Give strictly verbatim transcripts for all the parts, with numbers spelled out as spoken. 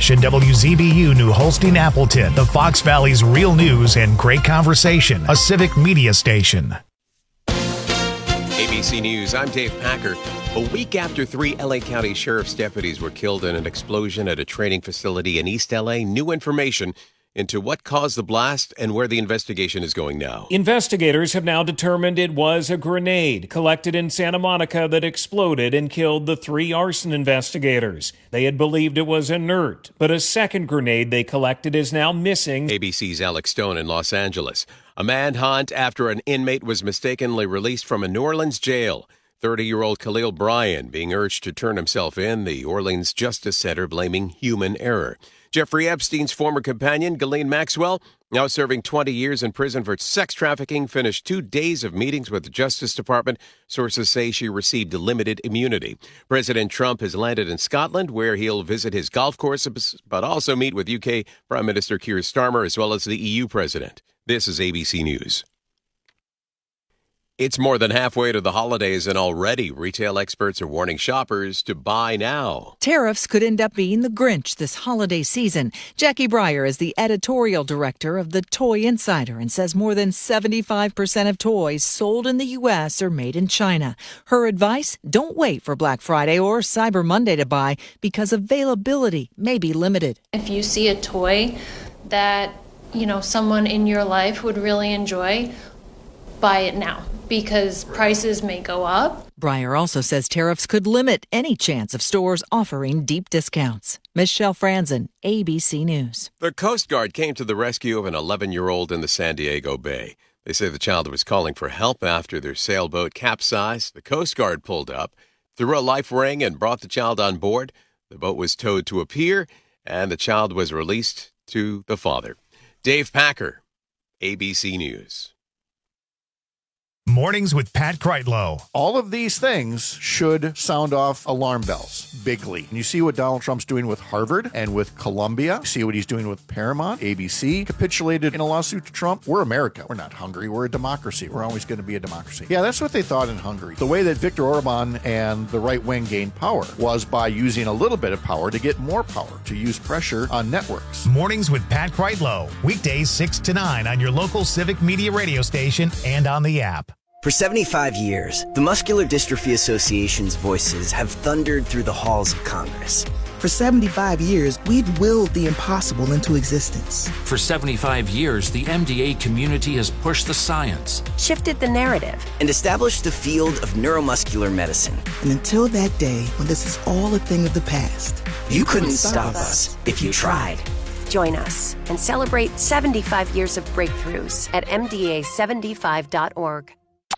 Station W Z B U New Holstein Appleton, the Fox Valley's real news and great conversation, a civic media station. A B C News, I'm Dave Packer. A week after three L A County Sheriff's deputies were killed in an explosion at a training facility in East L A, new information into what caused the blast and where the investigation is going now. Investigators have now determined it was a grenade collected in Santa Monica that exploded and killed the three arson investigators. They had believed it was inert, but a second grenade they collected is now missing. A B C's Alex Stone in Los Angeles. A manhunt after an inmate was mistakenly released from a New Orleans jail. thirty-year-old Khalil Bryan being urged to turn himself in, the Orleans Justice Center blaming human error. Jeffrey Epstein's former companion, Ghislaine Maxwell, now serving twenty years in prison for sex trafficking, finished two days of meetings with the Justice Department. Sources say she received limited immunity. President Trump has landed in Scotland, where he'll visit his golf courses, but also meet with U K Prime Minister Keir Starmer, as well as the E U president. This is A B C News. It's more than halfway to the holidays, and already retail experts are warning shoppers to buy now. Tariffs could end up being the Grinch this holiday season. Jackie Breyer is the editorial director of the Toy Insider and says more than seventy-five percent of toys sold in the U S are made in China. Her advice, don't wait for Black Friday or Cyber Monday to buy because availability may be limited. If you see a toy that, you know, someone in your life would really enjoy, buy it now, because prices may go up. Breyer also says tariffs could limit any chance of stores offering deep discounts. Michelle Franzen, A B C News. The Coast Guard came to the rescue of an eleven-year-old in the San Diego Bay. They say the child was calling for help after their sailboat capsized. The Coast Guard pulled up, threw a life ring, and brought the child on board. The boat was towed to a pier, and the child was released to the father. Dave Packer, A B C News. Mornings with Pat Kreitlow. All of these things should sound off alarm bells bigly. And you see what Donald Trump's doing with Harvard and with Columbia. You see what he's doing with Paramount. A B C capitulated in a lawsuit to Trump. We're America. We're not Hungary. We're a democracy. We're always going to be a democracy. Yeah, that's what they thought in Hungary. The way that Viktor Orban and the right wing gained power was by using a little bit of power to get more power, to use pressure on networks. Mornings with Pat Kreitlow. Weekdays six to nine on your local Civic Media radio station and on the app. For seventy-five years, the Muscular Dystrophy Association's voices have thundered through the halls of Congress. For seventy-five years, we've willed the impossible into existence. For seventy-five years, the M D A community has pushed the science, shifted the narrative, and established the field of neuromuscular medicine. And until that day, when this is all a thing of the past, you, you couldn't, couldn't stop us if you tried. Join us and celebrate seventy-five years of breakthroughs at M D A seventy-five dot org.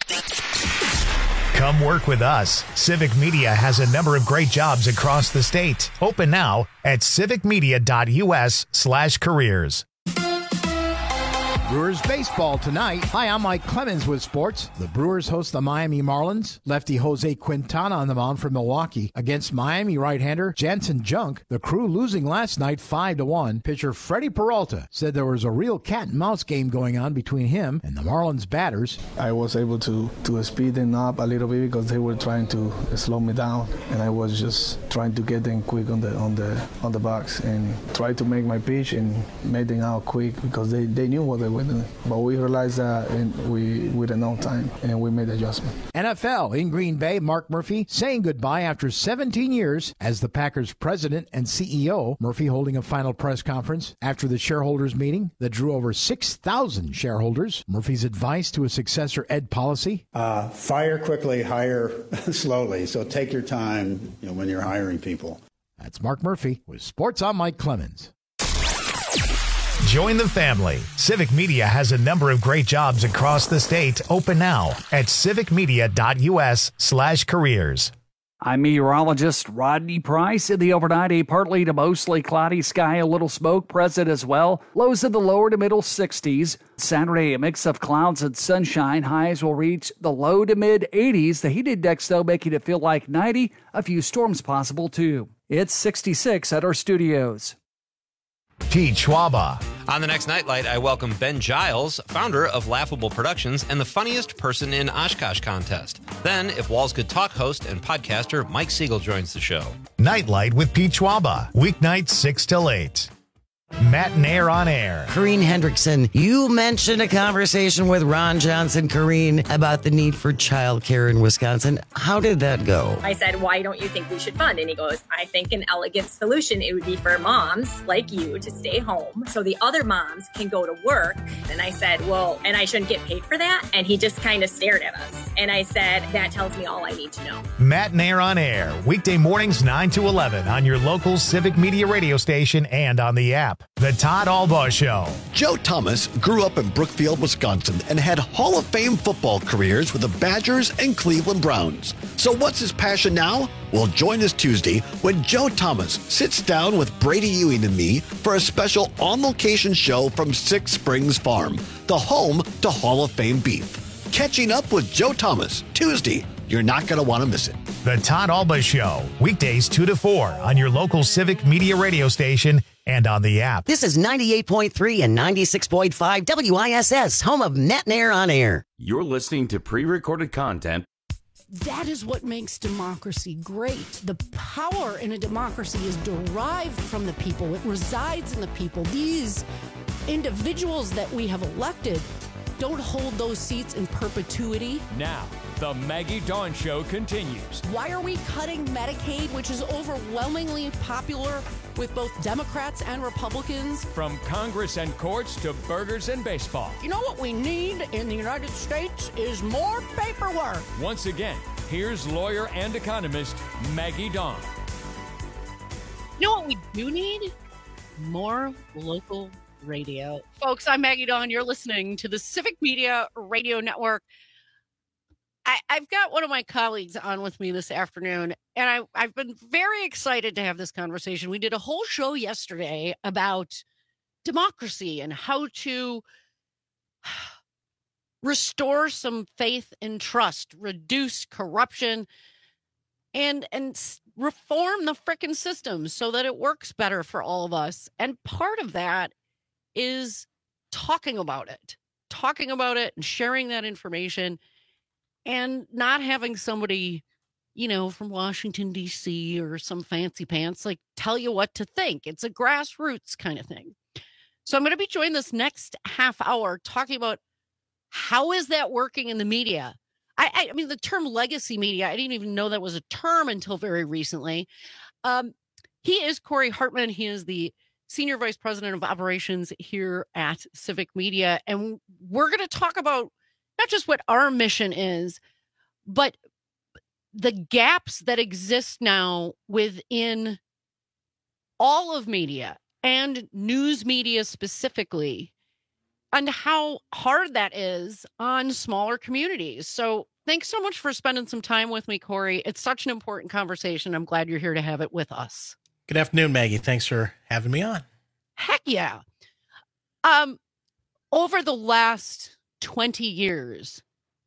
Come work with us. Civic Media has a number of great jobs across the state. Open now at civicmedia.us slash careers. Brewers baseball tonight. Hi, I'm Mike Clemens with sports. The Brewers host the Miami Marlins. Lefty Jose Quintana on the mound for Milwaukee against Miami right-hander Jansen Junk. The Crew losing last night five to one. Pitcher Freddie Peralta said there was a real cat-and-mouse game going on between him and the Marlins batters. I was able to, to speed them up a little bit because they were trying to slow me down, and I was just trying to get them quick on the on the on the box and try to make my pitch and made them out quick because they, they knew what they were. But we realized that and we with enough time, and we made the adjustment. N F L in Green Bay, Mark Murphy saying goodbye after seventeen years as the Packers president and C E O. Murphy holding a final press conference after the shareholders meeting that drew over six thousand shareholders. Murphy's advice to a successor, Ed Policy. Uh, fire quickly, hire slowly. So take your time, you know, when you're hiring people. That's Mark Murphy with Sports. I'm Mike Clemens. Join the family. Civic Media has a number of great jobs across the state. Open now at civicmedia.us slash careers. I'm meteorologist Rodney Price. In the overnight, a partly to mostly cloudy sky, a little smoke present as well. Lows in the lower to middle sixties. Saturday, a mix of clouds and sunshine. Highs will reach the low to mid eighties. The heat index, though, making it feel like ninety. A few storms possible, too. It's sixty-six at our studios. Pete Schwaba. On the next Nightlight, I welcome Ben Giles, founder of Laughable Productions and the Funniest Person in Oshkosh contest. Then, If Walls Could Talk host and podcaster Mike Siegel joins the show. Nightlight with Pete Schwaba, weeknights six till eight. Matt and Air on Air. Corrine Hendrickson, you mentioned a conversation with Ron Johnson, Corrine, about the need for childcare in Wisconsin. How did that go? I said, why don't you think we should fund? And he goes, I think an elegant solution, it would be for moms like you to stay home so the other moms can go to work. And I said, well, and I shouldn't get paid for that? And he just kind of stared at us. And I said, that tells me all I need to know. Matt and Air on Air, weekday mornings nine to eleven on your local Civic Media radio station and on the app. The Todd Albaugh Show. Joe Thomas grew up in Brookfield, Wisconsin, and had Hall of Fame football careers with the Badgers and Cleveland Browns. So what's his passion now? Well, join us Tuesday when Joe Thomas sits down with Brady Ewing and me for a special on-location show from Six Springs Farm, the home to Hall of Fame beef. Catching up with Joe Thomas, Tuesday. You're not going to want to miss it. The Todd Albaugh Show, weekdays two to four on your local Civic Media radio station and on the app. This is ninety-eight point three and ninety-six point five W I S S, home of Matt and Air on Air. You're listening to pre-recorded content. That is what makes democracy great. The power in a democracy is derived from the people. It resides in the people. These individuals that we have elected don't hold those seats in perpetuity. Now, the Maggie Dawn Show continues. Why are we cutting Medicaid, which is overwhelmingly popular with both Democrats and Republicans? From Congress and courts to burgers and baseball. You know what we need in the United States is more paperwork. Once again, here's lawyer and economist Maggie Dawn. You know what we do need? More local radio. Folks, I'm Maggie Dawn. You're listening to the Civic Media Radio Network. I, I've got one of my colleagues on with me this afternoon, and I, I've been very excited to have this conversation. We did a whole show yesterday about democracy and how to restore some faith and trust, reduce corruption, and and reform the frickin' system so that it works better for all of us. And part of that is talking about it, talking about it and sharing that information and not having somebody, you know, from Washington, D C or some fancy pants, like tell you what to think. It's a grassroots kind of thing. So I'm going to be joined this next half hour talking about how is that working in the media? I, I mean, the term legacy media, I didn't even know that was a term until very recently. Um, he is Corey Hartman. He is the Senior Vice President of Operations here at Civic Media. And we're going to talk about not just what our mission is, but the gaps that exist now within all of media and news media specifically, and how hard that is on smaller communities. So thanks so much for spending some time with me, Corey. It's such an important conversation. I'm glad you're here to have it with us. Good afternoon, Maggie. Thanks for having me on. Heck yeah. Um, over the last twenty years,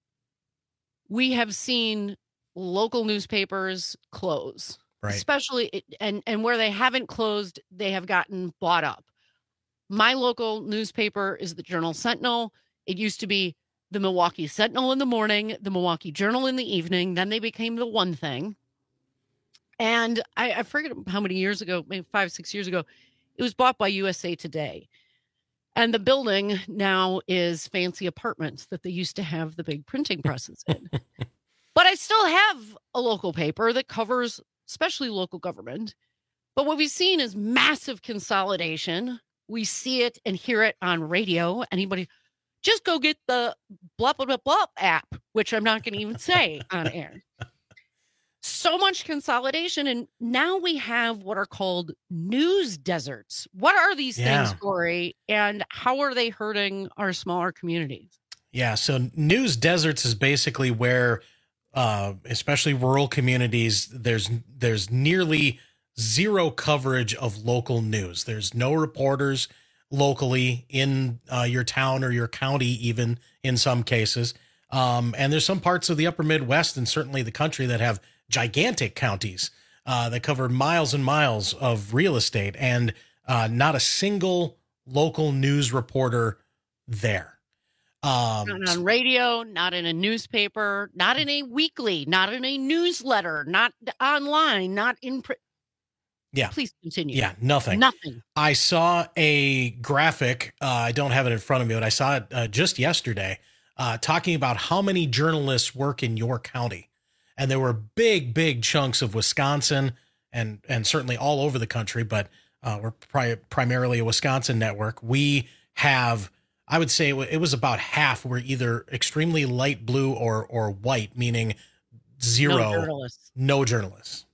we have seen local newspapers close, right? Especially, and, and where they haven't closed, they have gotten bought up. My local newspaper is the Journal Sentinel. It used to be the Milwaukee Sentinel in the morning, the Milwaukee Journal in the evening. Then they became the One Thing. And I, I forget how many years ago, maybe five, six years ago, it was bought by U S A Today. And the building now is fancy apartments that they used to have the big printing presses in. But I still have a local paper that covers especially local government. But what we've seen is massive consolidation. We see it and hear it on radio. Anybody, just go get the blah, blah, blah, blah app, which I'm not going to even say on air. So much consolidation. And now we have what are called news deserts. What are these yeah. things, Corey? And how are they hurting our smaller communities? Yeah. So news deserts is basically where, uh, especially rural communities, there's, there's nearly zero coverage of local news. There's no reporters locally in uh, your town or your county, even in some cases. Um, and there's some parts of the upper Midwest and certainly the country that have gigantic counties uh, that cover miles and miles of real estate, and uh, not a single local news reporter there. Um, not on radio, not in a newspaper, not in a weekly, not in a newsletter, not online, not in print. Yeah. Please continue. Yeah, nothing. Nothing. I saw a graphic. Uh, I don't have it in front of me, but I saw it uh, just yesterday uh, talking about how many journalists work in your county. And there were big, big chunks of Wisconsin and and certainly all over the country, but uh, we're pri- primarily a Wisconsin network. We have, I would say it was about half were either extremely light blue or or white, meaning zero. No journalists. No journalists.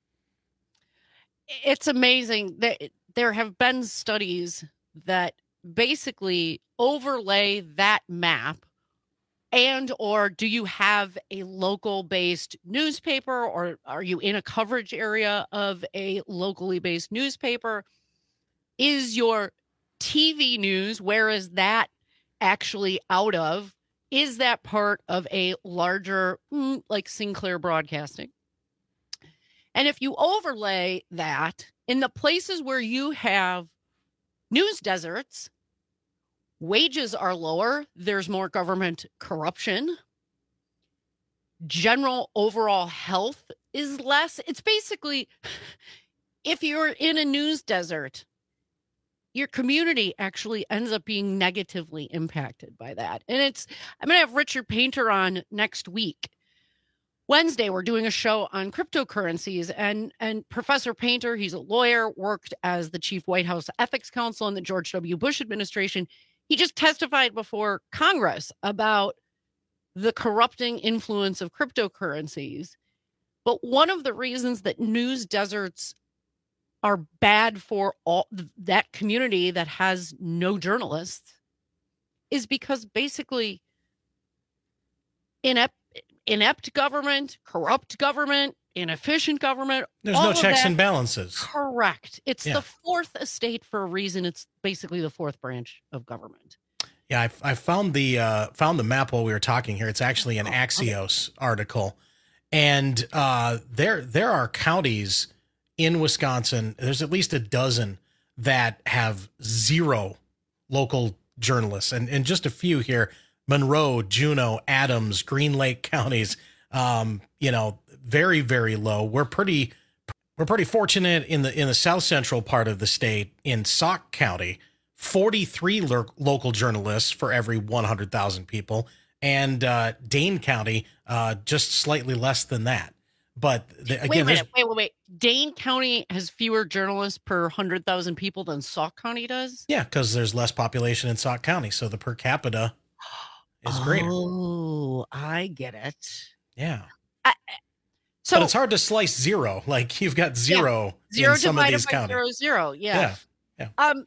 It's amazing that there have been studies that basically overlay that map. And or do you have a local based newspaper, or are you in a coverage area of a locally based newspaper? Is your T V news, where is that actually out of? Is that part of a larger, like Sinclair Broadcasting? And if you overlay that in the places where you have news deserts, wages are lower, there's more government corruption, general overall health is less. It's basically, if you're in a news desert, your community actually ends up being negatively impacted by that. And it's, I'm going to have Richard Painter on next week. Wednesday, we're doing a show on cryptocurrencies, and, and Professor Painter, he's a lawyer, worked as the chief White House ethics counsel in the George W. Bush administration. He just testified before Congress about the corrupting influence of cryptocurrencies. But one of the reasons that news deserts are bad for all that community that has no journalists is because basically inept, inept government, corrupt government, inefficient government. There's no checks and balances. Correct. It's Yeah. the fourth estate for a reason. It's basically the fourth branch of government. Yeah, I, I found the uh, found the map while we were talking here. It's actually an Axios article, and uh, there there are counties in Wisconsin. There's at least a dozen that have zero local journalists, and and just a few here: Monroe, Juneau, Adams, Green Lake counties. Um, you know, very very low. We're pretty we're pretty fortunate in the in the south central part of the state in Sauk County. forty-three lo- local journalists for every one hundred thousand people, and uh, Dane County, uh, just slightly less than that. But the, again, wait a minute, there's- wait, wait, wait. Dane County has fewer journalists per one hundred thousand people than Sauk County does? yeah, because there's less population in Sauk County, so the per capita is greater. Oh, I get it. Yeah. I, so but it's hard to slice zero. Like you've got zero, zero in some of divided these by counties. zero, zero. Yeah. Yeah. Um,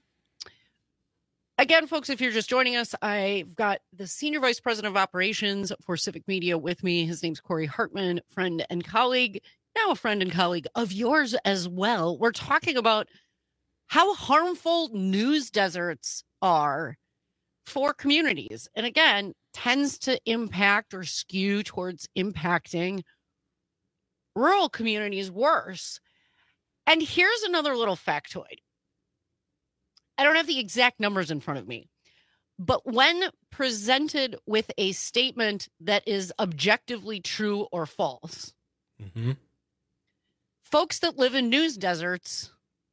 again, folks, if you're just joining us, I've got the Senior Vice President of Operations for Civic Media with me. His name's Corey Hartman, friend and colleague, now a friend and colleague of yours as well. We're talking about how harmful news deserts are for communities. And again, tends to impact or skew towards impacting rural communities worse. And here's another little factoid. I don't have the exact numbers in front of me, but when presented with a statement that is objectively true or false, Mm-hmm. folks that live in news deserts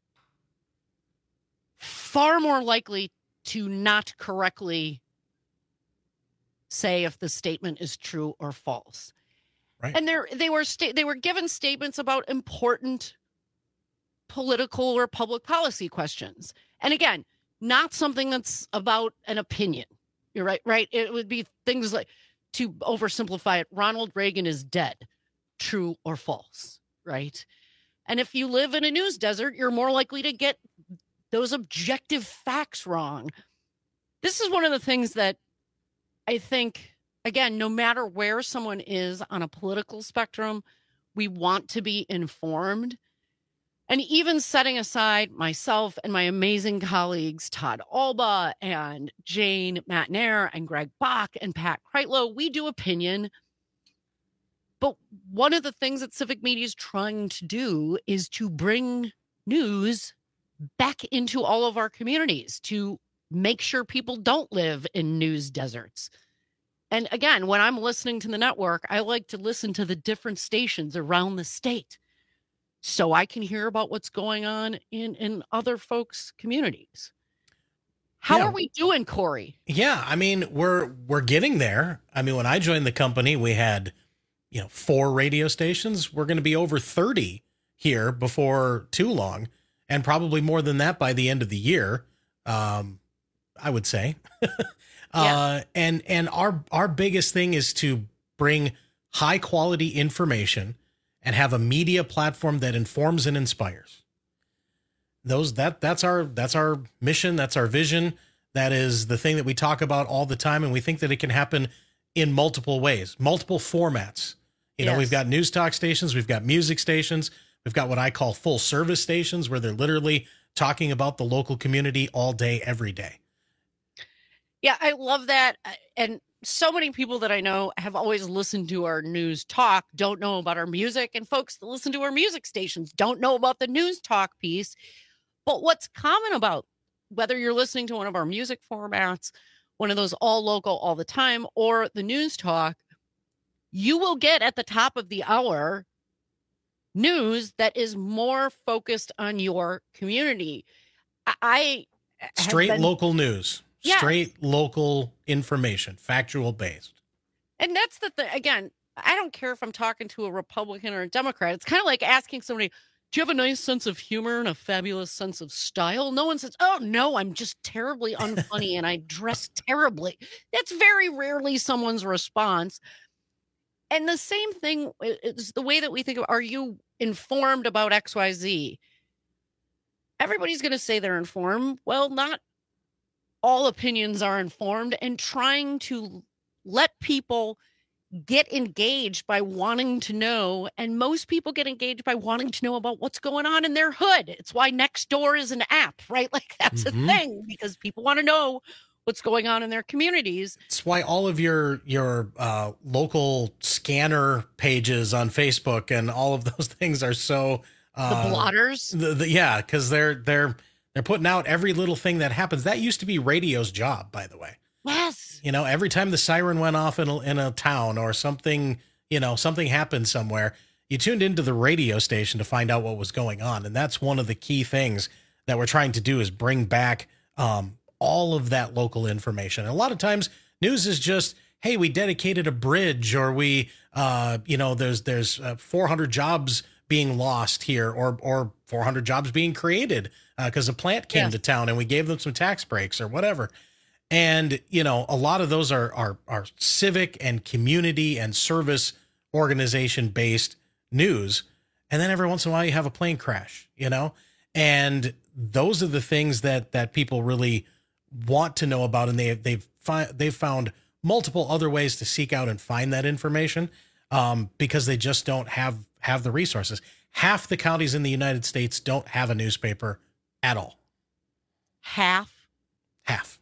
far more likely to not correctly say if the statement is true or false. Right. And they're, they were sta- they were given statements about important political or public policy questions. And again, not something that's about an opinion. You're right, right? It would be things like, to oversimplify it, Ronald Reagan is dead. True or false, right? And if you live in a news desert, you're more likely to get those objective facts wrong. This is one of the things that I think, again, no matter where someone is on a political spectrum, we want to be informed. And even setting aside myself and my amazing colleagues, Todd Alba and Jane Matnair and Greg Bach and Pat Kreitlow, we do opinion. But one of the things that Civic Media is trying to do is to bring news back into all of our communities to make sure people don't live in news deserts. And again, when I'm listening to the network, I like to listen to the different stations around the state so I can hear about what's going on in, in other folks' communities. How Yeah. are we doing, Corey? Yeah, I mean, we're we're getting there. I mean, when I joined the company, we had, you know, four radio stations. We're going to be over thirty here before too long, and probably more than that by the end of the year. Um, I would say. uh, and and our our biggest thing is to bring high quality information and have a media platform that informs and inspires. Those that that's our that's our mission. That's our vision. That is the thing that we talk about all the time. And we think that it can happen in multiple ways, multiple formats. You know, Yes. we've got news talk stations, we've got music stations, we've got what I call full service stations where they're literally talking about the local community all day, every day. Yeah, I love that. Uh, And so many people that I know have always listened to our news talk, don't know about our music, and folks that listen to our music stations don't know about the news talk piece. But what's common about whether you're listening to one of our music formats, one of those all local all the time, or the news talk, you will get at the top of the hour news that is more focused on your community. I, I have Straight been- local news, Yes. straight local information, factual based. And that's the thing. Again, I don't care if I'm talking to a Republican or a Democrat. It's kind of like asking somebody, do you have a nice sense of humor and a fabulous sense of style? No one says, oh, no, I'm just terribly unfunny and I dress terribly. That's very rarely someone's response. And the same thing is the way that we think of, are you informed about X Y Z? Everybody's going to say they're informed. Well, not all opinions are informed, and trying to let people get engaged by wanting to know. And most people get engaged by wanting to know about what's going on in their hood. It's why Nextdoor is an app, right? Like that's Mhm. a thing because people want to know what's going on in their communities. It's why all of your your uh, local scanner pages on Facebook and all of those things are so uh, The blotters. The, the, yeah, because they're they're they're putting out every little thing that happens. That used to be radio's job, by the way. Yes. You know, every time the siren went off in a, in a town or something, you know, something happened somewhere, you tuned into the radio station to find out what was going on. And that's one of the key things that we're trying to do is bring back um, all of that local information. And a lot of times news is just, hey, we dedicated a bridge, or we, uh, you know, there's there's uh, four hundred jobs being lost here, or or four hundred jobs being created because a plant came Yes. to town and we gave them some tax breaks or whatever. And, you know, a lot of those are, are, are civic and community and service organization based news. And then every once in a while you have a plane crash, you know, and those are the things that, that people really want to know about. And they, they've, fi- they've found multiple other ways to seek out and find that information um, because they just don't have, have the resources. Half the counties in the United States don't have a newspaper at all. Half. Half.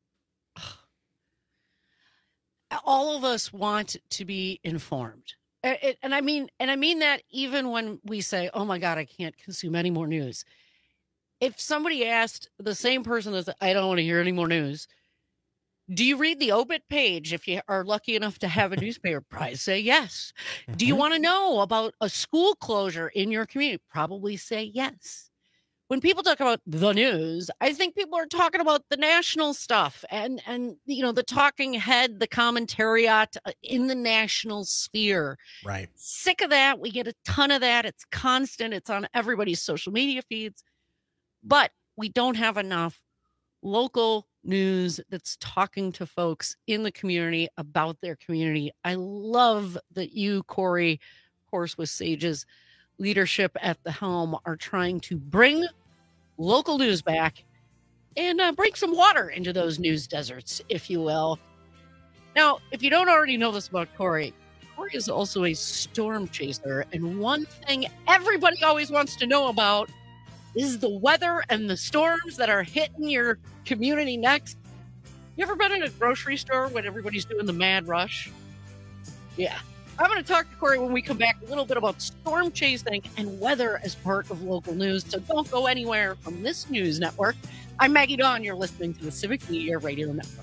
All of us want to be informed. And, and- and I mean, and I mean that even when we say, oh my God, I can't consume any more news. If somebody asked the same person that said, I don't want to hear any more news, do you read the obit page if you are lucky enough to have a newspaper prize? Say yes. Do you want to know about a school closure in your community? Probably say yes. When people talk about the news, I think people are talking about the national stuff and, and you know, the talking head, the commentariat in the national sphere. Right. Sick of that. We get a ton of that. It's constant. It's on everybody's social media feeds. But we don't have enough local news that's talking to folks in the community about their community. I love that you, Corey, of course, with Sage's leadership at the helm, are trying to bring local news back and uh, bring some water into those news deserts, if you will. Now, if you don't already know this about Corey, Corey is also a storm chaser. And one thing everybody always wants to know about is the weather and the storms that are hitting your community next. You ever been in a grocery store when everybody's doing the mad rush? Yeah. I'm going to talk to Corey when we come back a little bit about storm chasing and weather as part of local news. So don't go anywhere from this news network. I'm Maggie Dawn. You're listening to the Civic Media Radio Network.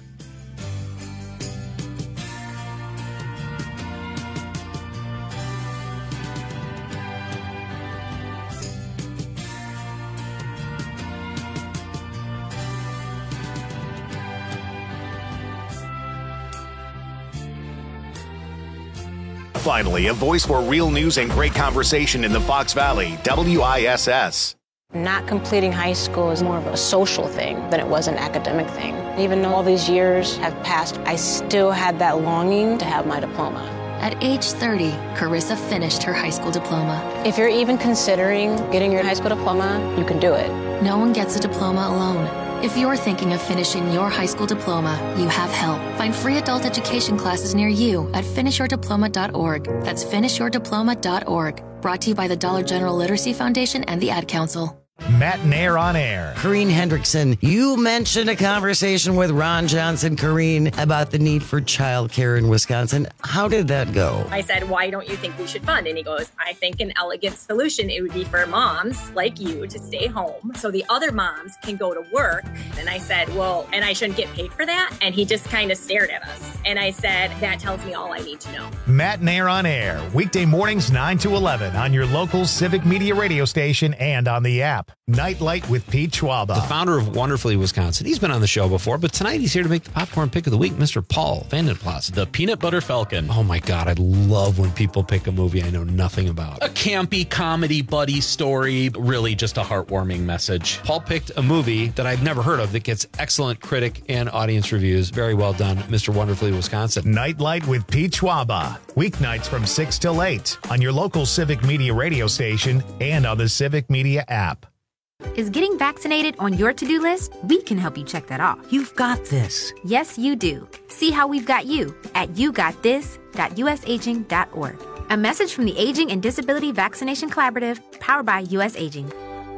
Finally, a voice for real news and great conversation in the Fox Valley, W I S S. Not completing high school is more of a social thing than it was an academic thing. Even though all these years have passed, I still had that longing to have my diploma. At age thirty, Carissa finished her high school diploma. If you're even considering getting your high school diploma, you can do it. No one gets a diploma alone. If you're thinking of finishing your high school diploma, you have help. Find free adult education classes near you at finish your diploma dot org. That's finish your diploma dot org. Brought to you by the Dollar General Literacy Foundation and the Ad Council. Matt Nair on air. Corrine Hendrickson, you mentioned a conversation with Ron Johnson, Corrine, about the need for childcare in Wisconsin. How did that go? I said, why don't you think we should fund? And he goes, I think an elegant solution, it would be for moms like you to stay home so the other moms can go to work. And I said, well, and I shouldn't get paid for that? And he just kind of stared at us. And I said, that tells me all I need to know. Matt Nair on air, weekday mornings nine to eleven on your local Civic Media radio station and on the app. Nightlight with Pete Schwaba. The founder of Wonderfully Wisconsin. He's been on the show before, but tonight he's here to make the popcorn pick of the week, Mister Paul Vandenplas. The Peanut Butter Falcon. Oh my God, I love when people pick a movie I know nothing about. A campy comedy buddy story, really just a heartwarming message. Paul picked a movie that I've never heard of that gets excellent critic and audience reviews. Very well done, Mister Wonderfully Wisconsin. Nightlight with Pete Schwaba. Weeknights from six till eight on your local Civic Media radio station and on the Civic Media app. Is getting vaccinated on your to-do list? We can help you check that off. You've got this. Yes, you do. See how we've got you at you got this dot u s aging dot org. A message from the Aging and Disability Vaccination Collaborative, powered by U S Aging.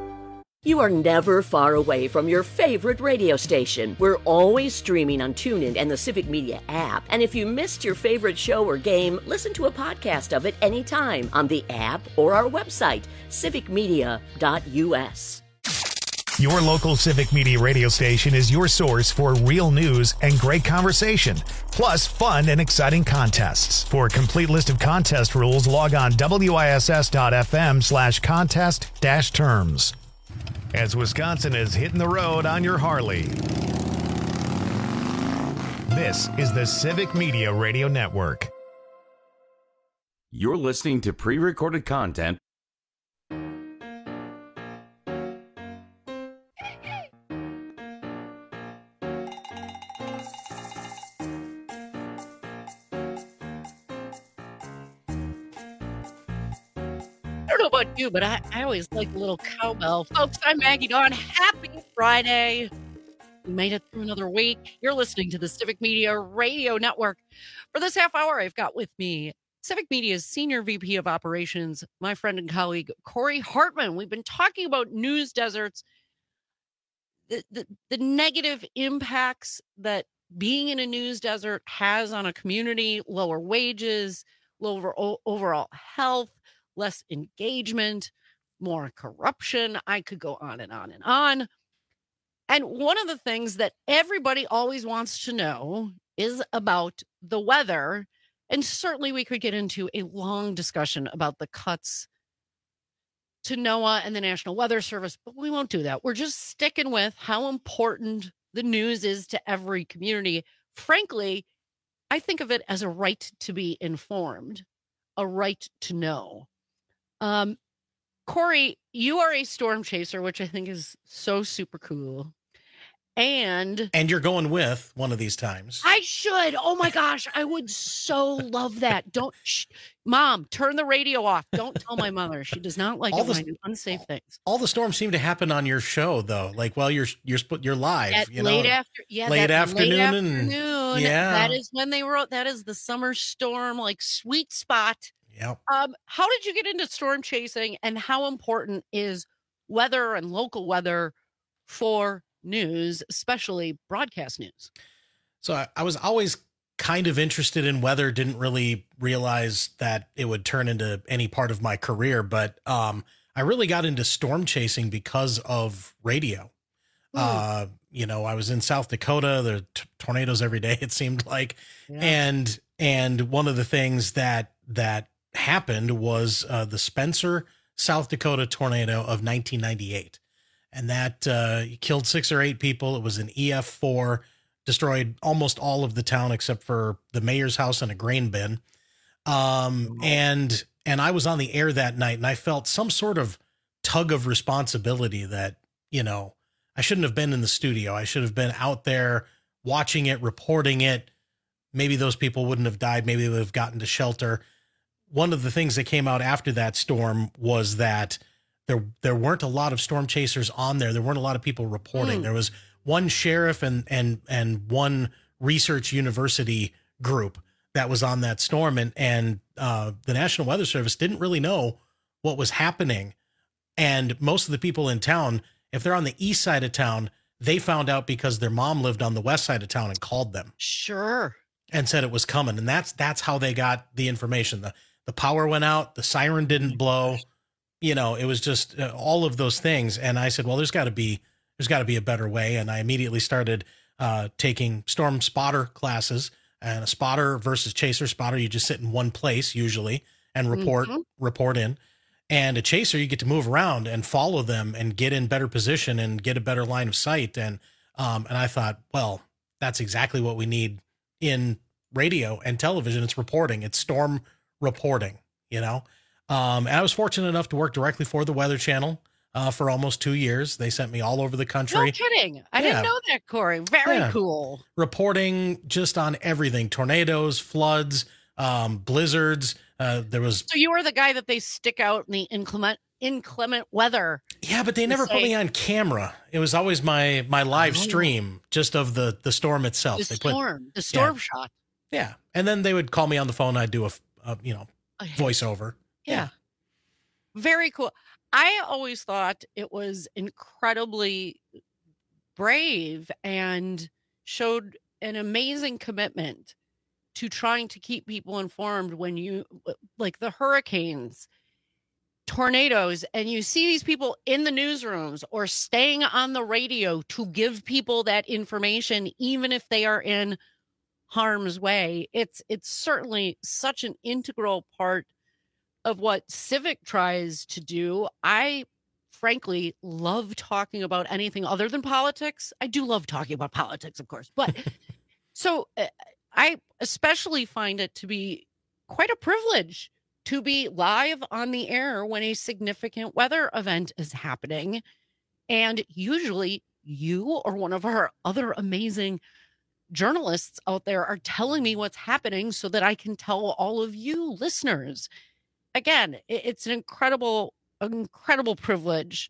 You are never far away from your favorite radio station. We're always streaming on TuneIn and the Civic Media app. And if you missed your favorite show or game, listen to a podcast of it anytime on the app or our website, civic media dot u s. Your local Civic Media radio station is your source for real news and great conversation, plus fun and exciting contests. For a complete list of contest rules, log on W I S S dot f m slash contest dash terms. As Wisconsin is hitting the road on your Harley. This is the Civic Media Radio Network. You're listening to pre-recorded content. I don't know about you, but I, I always like a little cowbell. Folks, I'm Maggie Dawn. Happy Friday. We made it through another week. You're listening to the Civic Media Radio Network. For this half hour, I've got with me Civic Media's Senior V P of Operations, my friend and colleague, Corey Hartman. We've been talking about news deserts, the, the, the negative impacts that being in a news desert has on a community, lower wages, lower o- overall health, less engagement, more corruption. I could go on and on and on. And one of the things that everybody always wants to know is about the weather. And certainly we could get into a long discussion about the cuts to NOAA and the National Weather Service, but we won't do that. We're just sticking with how important the news is to every community. Frankly, I think of it as a right to be informed, a right to know. Um, Corey, you are a storm chaser, which I think is so super cool. And and you're going with one of these times. I should. Oh my gosh, I would so love that. Don't, sh- Mom, turn the radio off. Don't tell my mother. She does not like all it the, when I do unsafe things. All the storms seem to happen on your show, though. Like while you're you're you're live, At you late know, after, yeah, late afternoon, late and afternoon. yeah, that is when they wrote. That is the summer storm, like sweet spot. Yep. Um, how did you get into storm chasing, and how important is weather and local weather for news, especially broadcast news? So I, I was always kind of interested in weather, didn't really realize that it would turn into any part of my career. But um, I really got into storm chasing because of radio. Mm. Uh, you know, I was in South Dakota, there are t- tornadoes every day, it seemed like. Yeah. And, and one of the things that, that happened was uh, the Spencer, South Dakota tornado of nineteen ninety-eight. And that uh, killed six or eight people. It was an E F four, destroyed almost all of the town except for the mayor's house and a grain bin. Um, and, and I was on the air that night, and I felt some sort of tug of responsibility that, you know, I shouldn't have been in the studio. I should have been out there watching it, reporting it. Maybe those people wouldn't have died. Maybe they would have gotten to shelter. One of the things that came out after that storm was that there, there weren't a lot of storm chasers on there. There weren't a lot of people reporting. Mm. There was one sheriff and, and, and one research university group that was on that storm. And, and, uh, the National Weather Service didn't really know what was happening. And most of the people in town, if they're on the east side of town, they found out because their mom lived on the west side of town and called them. Sure. And said it was coming. And that's, that's how they got the information. The, the power went out, the siren didn't blow, you know, it was just uh, all of those things. And I said, well, there's gotta be, there's gotta be a better way. And I immediately started uh, taking storm spotter classes, and a spotter versus chaser. Spotter, you just sit in one place usually and report, mm-hmm. report in. And a chaser, you get to move around and follow them and get in better position and get a better line of sight. And, um, and I thought, well, that's exactly what we need in radio and television. It's reporting, it's storm reporting, you know? Um, and I was fortunate enough to work directly for the Weather Channel, uh, for almost two years. They sent me all over the country. No kidding. I Yeah. didn't know that, Corey. Very Yeah. cool. Reporting just on everything, tornadoes, floods, um, blizzards. Uh, there was, So you were the guy that they stick out in the inclement inclement weather. yeah, but they to never put say- me on camera. It was always my, my live Oh. stream just of the, the storm itself. The They put- storm, the storm Yeah. shot. Yeah. And then they would call me on the phone. I'd do a, a you know, voiceover. Yeah. Very cool. I always thought it was incredibly brave and showed an amazing commitment to trying to keep people informed when you, like the hurricanes, tornadoes, and you see these people in the newsrooms or staying on the radio to give people that information, even if they are in harm's way. It's, it's certainly such an integral part of what Civic tries to do. I frankly love talking about anything other than politics. I do love talking about politics, of course, but so uh, I especially find it to be quite a privilege to be live on the air when a significant weather event is happening. And usually you or one of our other amazing journalists out there are telling me what's happening so that I can tell all of you listeners. Again, it's an incredible, incredible privilege.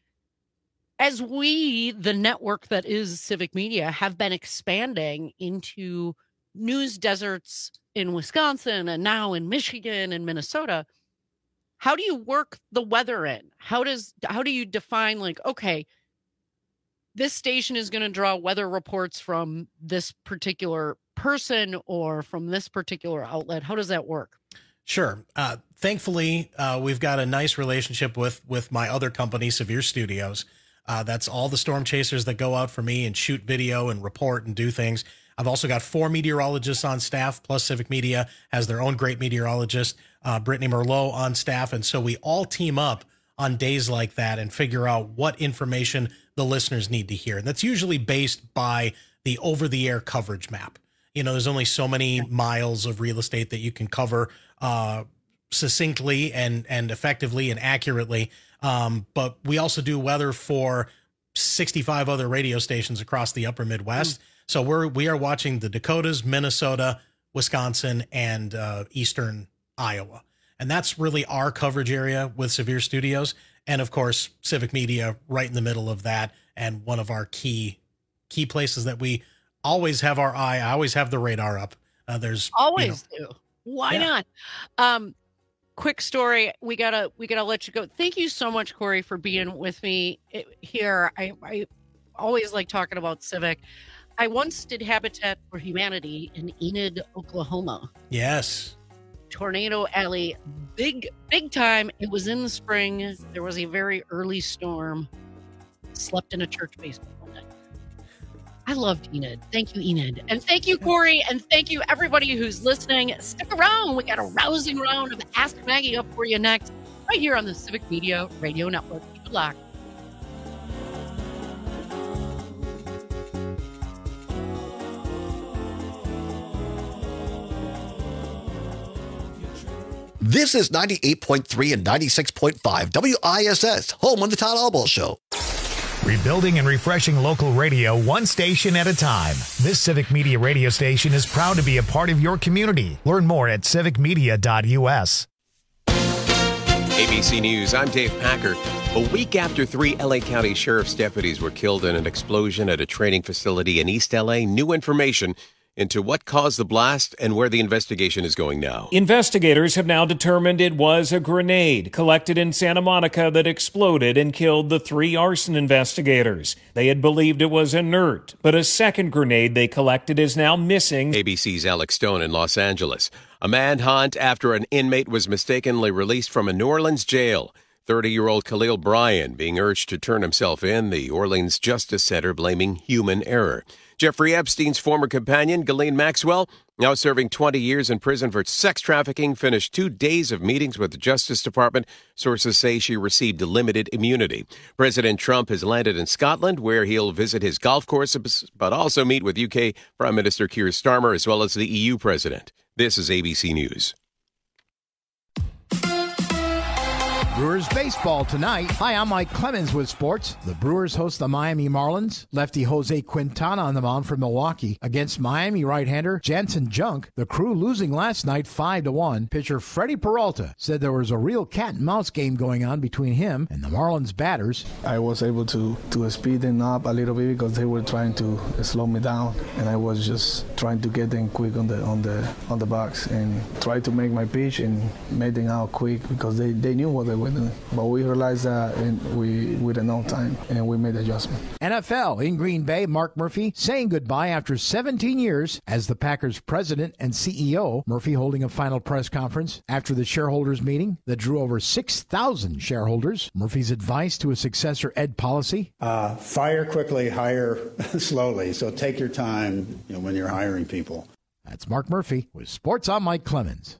As we, the network that is Civic Media, have been expanding into news deserts in Wisconsin and now in Michigan and Minnesota, how do you work the weather in? How does how do you define, like, okay, this station is going to draw weather reports from this particular person or from this particular outlet? How does that work? Sure. Uh, thankfully, uh, we've got a nice relationship with, with my other company, Severe Studios. Uh, that's all the storm chasers that go out for me and shoot video and report and do things. I've also got four meteorologists on staff, plus Civic Media has their own great meteorologist, uh, Brittany Merlot, on staff. And so we all team up on days like that and figure out what information the listeners need to hear. And that's usually based by the over-the-air coverage map. You know, there's only so many miles of real estate that you can cover uh, succinctly and, and effectively and accurately. Um, but we also do weather for sixty-five other radio stations across the upper Midwest. Mm. So we're, we are watching the Dakotas, Minnesota, Wisconsin, and uh, Eastern Iowa. And that's really our coverage area with Severe Studios. And of course, Civic Media right in the middle of that. And one of our key, key places that we always have our eye. I always have the radar up. Uh, there's always you know, do. Why yeah. not? Um, quick story. We gotta, we gotta let you go. Thank you so much, Corey, for being with me here. I, I always like talking about Civic. I once did Habitat for Humanity in Enid, Oklahoma. Yes. Tornado Alley, big, big time. It was in the spring. There was a very early storm. Slept in a church basement one night. I loved Enid. Thank you, Enid. And thank you, Corey. And thank you, everybody who's listening. Stick around. We got a rousing round of Ask Maggie up for you next, right here on the Civic Media Radio Network. Keep it locked. This is ninety-eight point three and ninety-six point five W I S S, home of the Todd Albaugh Show. Rebuilding and refreshing local radio one station at a time. This Civic Media radio station is proud to be a part of your community. Learn more at civic media dot U S. A B C News, I'm Dave Packer. A week after three L A County Sheriff's deputies were killed in an explosion at a training facility in East L A, new information into what caused the blast and where the investigation is going now. Investigators have now determined it was a grenade collected in Santa Monica that exploded and killed the three arson investigators. They had believed it was inert, but a second grenade they collected is now missing. A B C's Alex Stone in Los Angeles. A manhunt after an inmate was mistakenly released from a New Orleans jail. thirty-year-old Khalil Bryan being urged to turn himself in, the Orleans Justice Center blaming human error. Jeffrey Epstein's former companion, Ghislaine Maxwell, now serving twenty years in prison for sex trafficking, finished two days of meetings with the Justice Department. Sources say she received limited immunity. President Trump has landed in Scotland, where he'll visit his golf courses, but also meet with U K Prime Minister Keir Starmer, as well as the E U president. This is A B C News. Brewers baseball tonight. Hi, I'm Mike Clemens with sports. The Brewers host the Miami Marlins. Lefty Jose Quintana on the mound for Milwaukee against Miami right-hander Jansen Junk. The Crew losing last night five to one. Pitcher Freddie Peralta said there was a real cat and mouse game going on between him and the Marlins batters. I was able to to speed them up a little bit because they were trying to slow me down, and I was just trying to get them quick on the on the on the box and try to make my pitch and make them out quick because they, they knew what they were. But we realized that and we with enough time, and we made the adjustment. N F L in Green Bay, Mark Murphy saying goodbye after seventeen years as the Packers president and C E O. Murphy holding a final press conference after the shareholders meeting that drew over six thousand shareholders. Murphy's advice to his successor, Ed Policy. Uh, fire quickly, hire slowly. So take your time, you know, when you're hiring people. That's Mark Murphy with Sports. I'm Mike Clemens.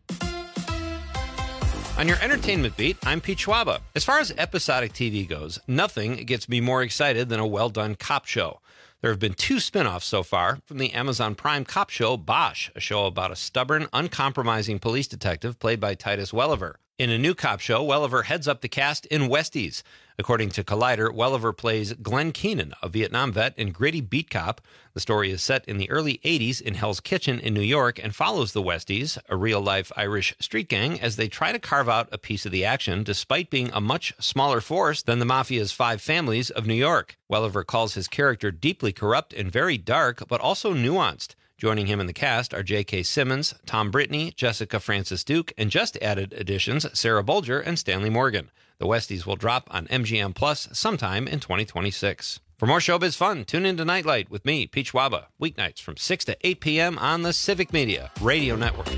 On your entertainment beat, I'm Pete Schwaba. As far as episodic T V goes, nothing gets me more excited than a well-done cop show. There have been two spin-offs so far from the Amazon Prime cop show Bosch, a show about a stubborn, uncompromising police detective played by Titus Welliver. In a new cop show, Welliver heads up the cast in Westies. According to Collider, Welliver plays Glenn Keenan, a Vietnam vet and gritty beat cop. The story is set in the early eighties in Hell's Kitchen in New York and follows the Westies, a real-life Irish street gang, as they try to carve out a piece of the action despite being a much smaller force than the Mafia's five families of New York. Welliver calls his character deeply corrupt and very dark, but also nuanced. Joining him in the cast are J K. Simmons, Tom Brittney, Jessica Francis Duke, and just added additions Sarah Bolger and Stanley Morgan. The Westies will drop on M G M Plus sometime in twenty twenty-six. For more showbiz fun, tune in to Nightlight with me, Pete Schwaba, weeknights from six to eight p.m. on the Civic Media Radio Network.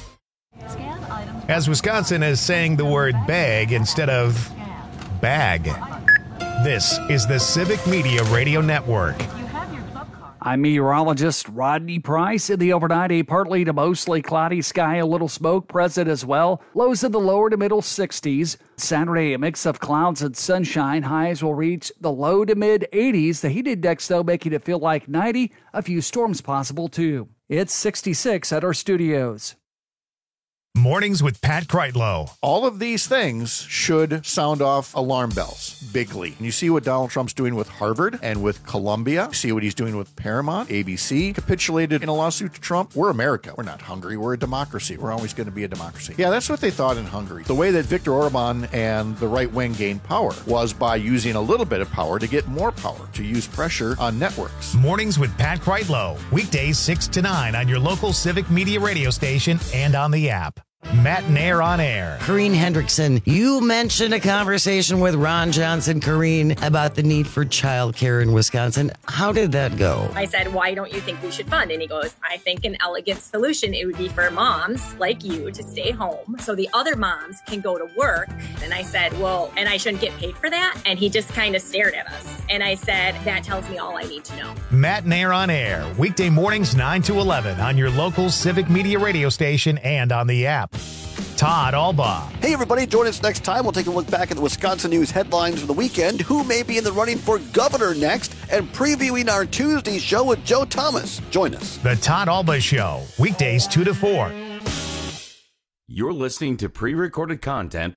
As Wisconsin is saying the word bag instead of bag. This is the Civic Media Radio Network. I'm meteorologist Rodney Price. In the overnight, a partly to mostly cloudy sky, a little smoke present as well. Lows in the lower to middle sixties. Saturday, a mix of clouds and sunshine. Highs will reach the low to mid eighties. The heat index, though, making it feel like ninety. A few storms possible, too. It's sixty-six at our studios. Mornings with Pat Kreitlow. All of these things should sound off alarm bells bigly. And you see what Donald Trump's doing with Harvard and with Columbia. You see what he's doing with Paramount. A B C capitulated in a lawsuit to Trump. We're America. We're not Hungary. We're a democracy. We're always going to be a democracy. Yeah, that's what they thought in Hungary. The way that Viktor Orban and the right wing gained power was by using a little bit of power to get more power, to use pressure on networks. Mornings with Pat Kreitlow. Weekdays six to nine on your local Civic Media radio station and on the app. Matt Nair on air. Corrine Hendrickson, you mentioned a conversation with Ron Johnson, Corrine, about the need for childcare in Wisconsin. How did that go? I said, why don't you think we should fund? And he goes, I think an elegant solution, it would be for moms like you to stay home so the other moms can go to work. And I said, well, and I shouldn't get paid for that? And he just kind of stared at us. And I said, that tells me all I need to know. Matt Nair on air, weekday mornings nine to eleven on your local Civic Media radio station and on the app. Todd Albaugh. Hey, everybody, join us next time. We'll take a look back at the Wisconsin news headlines for the weekend, who may be in the running for governor next, and previewing our Tuesday show with Joe Thomas. Join us. The Todd Albaugh Show, weekdays two to four. You're listening to pre-recorded content.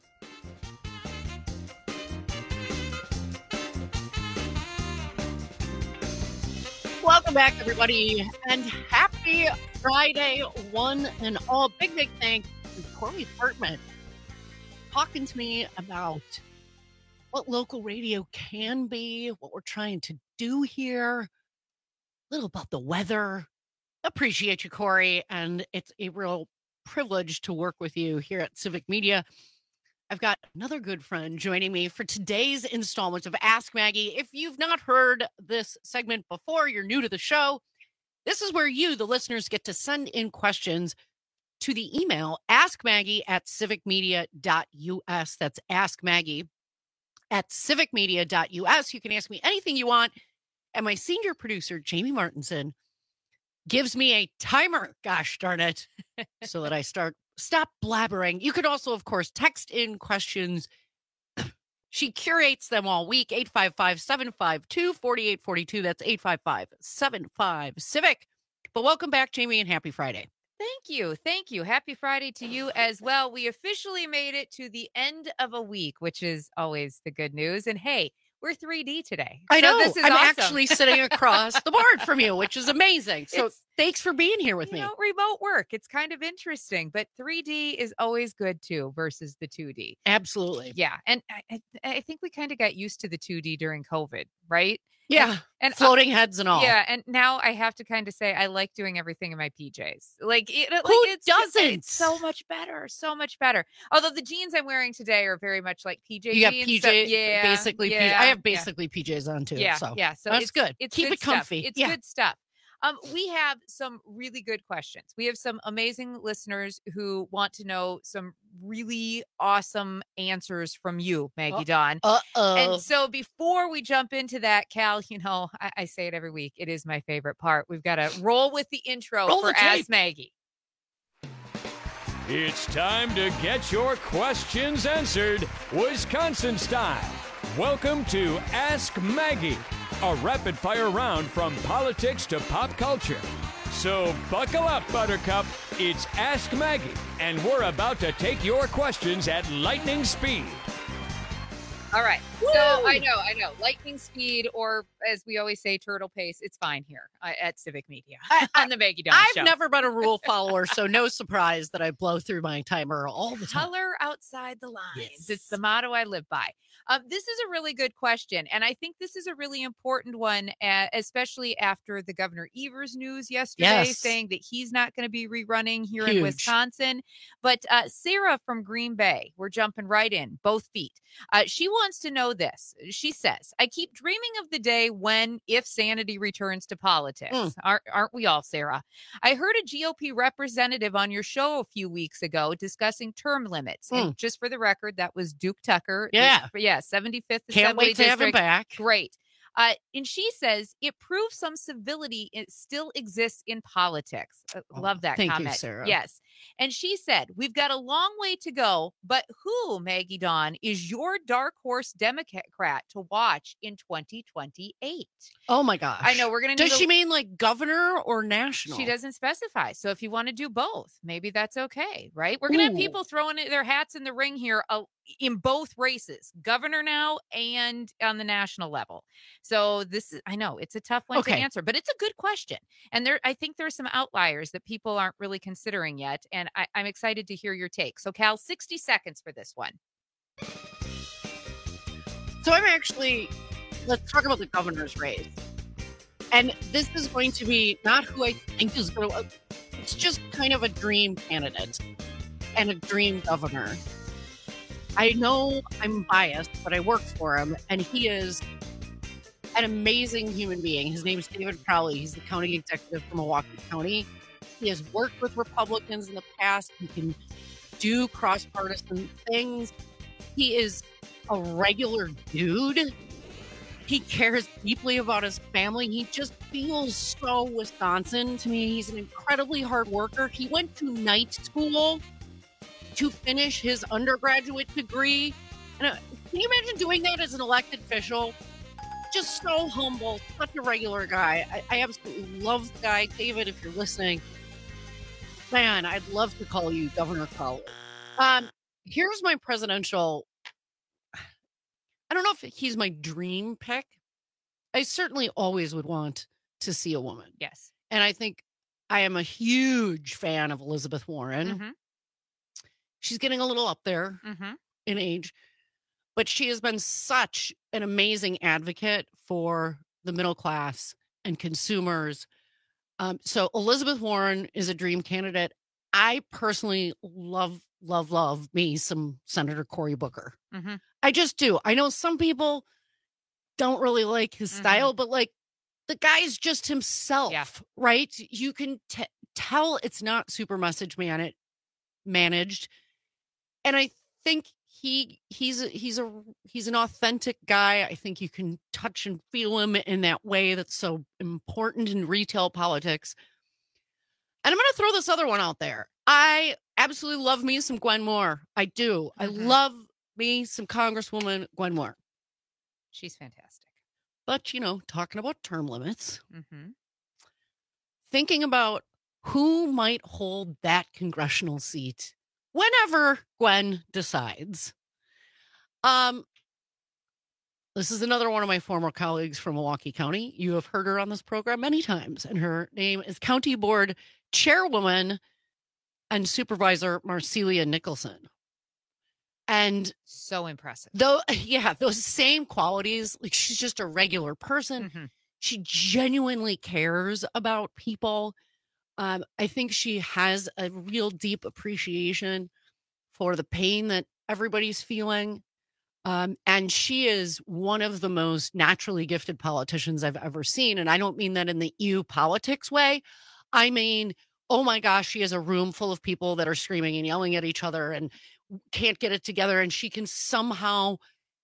Welcome back, everybody, and happy Friday, one and all. Big, big thanks to Corey Hartman talking to me about what local radio can be, what we're trying to do here, a little about the weather. Appreciate you, Corey, and it's a real privilege to work with you here at Civic Media. I've got another good friend joining me for today's installment of Ask Maggie. If you've not heard this segment before, you're new to the show, this is where you, the listeners, get to send in questions to the email askmaggie at civicmedia.us. That's askmaggie at civicmedia.us. You can ask me anything you want. And my senior producer, Jamie Martinson, gives me a timer, gosh darn it, so that I start stop blabbering. You could also, of course, text in questions. She curates them all week. eight five five, seven five two, four eight four two. That's eight five five, seven five, civic. But welcome back, Jamie, and happy Friday. Thank you. Thank you. Happy Friday to you as well. We officially made it to the end of a week, which is always the good news. And hey, we're three D today. I know. So this is I'm awesome. actually sitting across the board from you, which is amazing. So It's- thanks for being here with You me. know, remote work. It's kind of interesting, but three D is always good too versus the two D. Absolutely. Yeah. And I, I, I think we kind of got used to the two D during COVID, right? Yeah. And, and floating heads and all. Yeah. And now I have to kind of say I like doing everything in my P Js. Like, it, like Who it's, doesn't? It's so much better. So much better. Although the jeans I'm wearing today are very much like P J You have jeans. P so- J, yeah. basically. P J. yeah, I have yeah. basically P Js on too. Yeah, so yeah. So that's it's good. It's Keep good it comfy. Stuff. It's yeah. good stuff. Um, we have some really good questions. We have some amazing listeners who want to know some really awesome answers from you, Maggie Uh- Dawn. Uh-oh. And so before we jump into that, Cal, you know, I, I say it every week. It is my favorite part. We've got to roll with the intro Roll for the tape. Ask Maggie. It's time to get your questions answered, Wisconsin style. Welcome to Ask Maggie, a rapid-fire round from politics to pop culture. So buckle up, Buttercup. It's Ask Maggie, and we're about to take your questions at lightning speed. All right. So I know, I know. Lightning speed, or as we always say, turtle pace. It's fine here uh, at Civic Media on the Maggie Dawn I've Show. never been a rule follower, so no surprise that I blow through my timer all the time. Color outside the lines. Yes. It's the motto I live by. Um, this is a really good question, and I think this is a really important one, uh, especially after the Governor Evers news yesterday, Yes. saying that he's not going to be rerunning here Huge. in Wisconsin. But uh, Sarah from Green Bay, we're jumping right in, both feet. Uh, she wants to know this. She says, I keep dreaming of the day when, if sanity returns to politics. Mm. Aren't, aren't we all, Sarah? I heard a G O P representative on your show a few weeks ago discussing term limits. And just for the record, that was Duke Tucker. Yeah. The- yeah, seventy-fifth Can't Assembly wait to have him District. back. Great. Uh, and she says it proves some civility it still exists in politics. Uh, Love that thank you, comment. Sarah. Yes. And she said, we've got a long way to go, but who, Maggie Dawn, is your dark horse Democrat to watch in twenty twenty-eight? Oh my gosh. I know we're going to Does she mean like governor or national? She doesn't specify. So if you want to do both, maybe that's okay, right? We're going to have Ooh. people throwing their hats in the ring here uh, in both races, governor now and on the national level. So this is, I know it's a tough one Okay. to answer, but it's a good question. And there, I think there's some outliers that people aren't really considering yet. And I, I'm excited to hear your take. So Cal, sixty seconds for this one. So I'm actually, let's talk about the governor's race. And this is going to be not who I think is going to, it's just kind of a dream candidate. and a dream governor. I know I'm biased, but I work for him, and he is an amazing human being. His name is David Crowley. He's the county executive for Milwaukee County. He has worked with Republicans in the past. He can do cross-partisan things. He is a regular dude. He cares deeply about his family. He just feels so Wisconsin to me. He's an incredibly hard worker. He went to night school to finish his undergraduate degree. And uh, can you imagine doing that as an elected official? Just so humble, such a regular guy. I, I absolutely love the guy. David, if you're listening, man, I'd love to call you Governor Crowley. Um, here's my presidential. I don't know if he's my dream pick. I certainly always would want to see a woman. Yes. And I think I am a huge fan of Elizabeth Warren. Mm-hmm. She's getting a little up there Mm-hmm. in age, but she has been such an amazing advocate for the middle class and consumers. Um, so Elizabeth Warren is a dream candidate. I personally love, love, love me some Senator Cory Booker. Mm-hmm. I just do. I know some people don't really like his Mm-hmm. style, but like the guy's just himself, Yeah. right? You can t- tell it's not super message man it managed. And I think he he's a, he's a he's an authentic guy. I think you can touch and feel him in that way that's so important in retail politics. And I'm going to throw this other one out there. I absolutely love me some Gwen Moore. I do. I Mhm. love me some Congresswoman Gwen Moore. She's fantastic. But, you know, talking about term limits, Mm-hmm. thinking about who might hold that congressional seat whenever Gwen decides. Um, this is another one of my former colleagues from Milwaukee County. You have heard her on this program many times, and her name is County Board Chairwoman and Supervisor Marcelia Nicholson. And So impressive. though, yeah, those same qualities, like she's just a regular person. Mhm. She genuinely cares about people. Um, I think she has a real deep appreciation for the pain that everybody's feeling. Um, and she is one of the most naturally gifted politicians I've ever seen. And I don't mean that in the E U politics way. I mean, oh my gosh, she has a room full of people that are screaming and yelling at each other and can't get it together. And she can somehow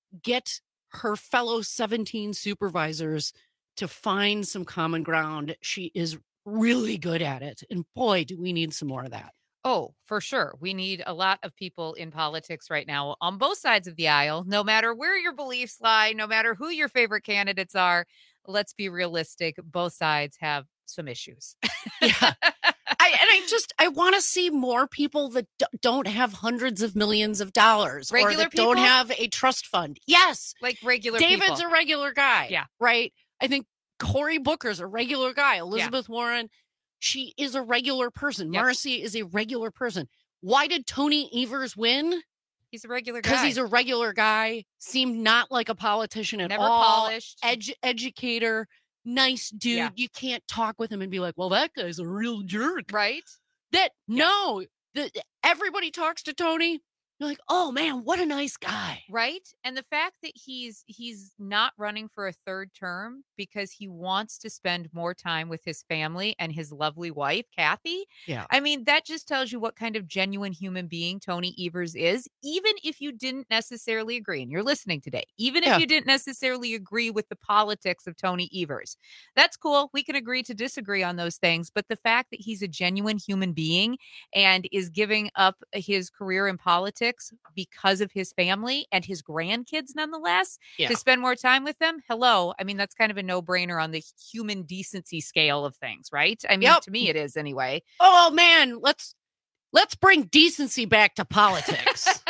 get her fellow seventeen supervisors to find some common ground. She is really good at it. And boy, do we need some more of that. Oh, for sure. We need a lot of people in politics right now on both sides of the aisle, no matter where your beliefs lie, no matter who your favorite candidates are. Let's be realistic. Both sides have some issues. Yeah. I, and I just, I want to see more people that d- don't have hundreds of millions of dollars. Regular or that people? don't have a trust fund. Yes. Like regular David's people. a regular guy. Yeah. Right. I think Cory Booker's a regular guy. Elizabeth Warren, she is a regular person. Yep. Marcy is a regular person. Why did Tony Evers win? He's a regular guy. Because he's a regular guy, seemed not like a politician at Never all. polished. Edu- educator, nice dude. Yeah. You can't talk with him and be like, well, that guy's a real jerk. Right? That, no, that everybody talks to Tony. You're like, oh man, what a nice guy. Right? And the fact that he's he's not running for a third term because he wants to spend more time with his family and his lovely wife, Kathy. Yeah. I mean, that just tells you what kind of genuine human being Tony Evers is, even if you didn't necessarily agree. And you're listening today, even if Yeah. you didn't necessarily agree with the politics of Tony Evers. That's cool. We can agree to disagree on those things. But the fact that he's a genuine human being and is giving up his career in politics because of his family and his grandkids, nonetheless, Yeah. to spend more time with them. Hello. I mean, that's kind of a no-brainer on the human decency scale of things, right? I mean, Yep. to me, it is anyway. Oh man, let's let's bring decency back to politics.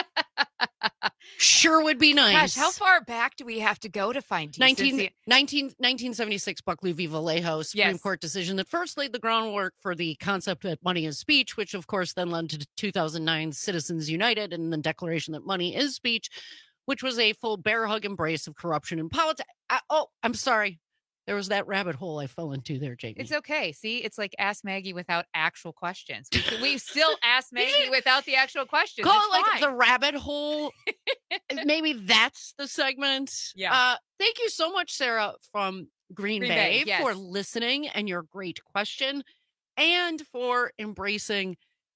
Sure would be nice. Gosh, how far back do we have to go to find decency? nineteen, nineteen, nineteen seventy-six Buckley v. Vallejo Supreme Yes. Court decision that first laid the groundwork for the concept that money is speech, which of course then led to two thousand nine Citizens United and the declaration that money is speech, which was a full bear hug embrace of corruption in politics. Oh, I'm sorry. there was that rabbit hole I fell into there, Jamie. It's okay. See, it's like Ask Maggie without actual questions. We, we still ask Maggie without the actual questions. Call it's it like fine. the rabbit hole. Maybe that's the segment. Yeah. Uh, thank you so much, Sarah from Green, Green Bay, Bay, yes. for listening and your great question, and for embracing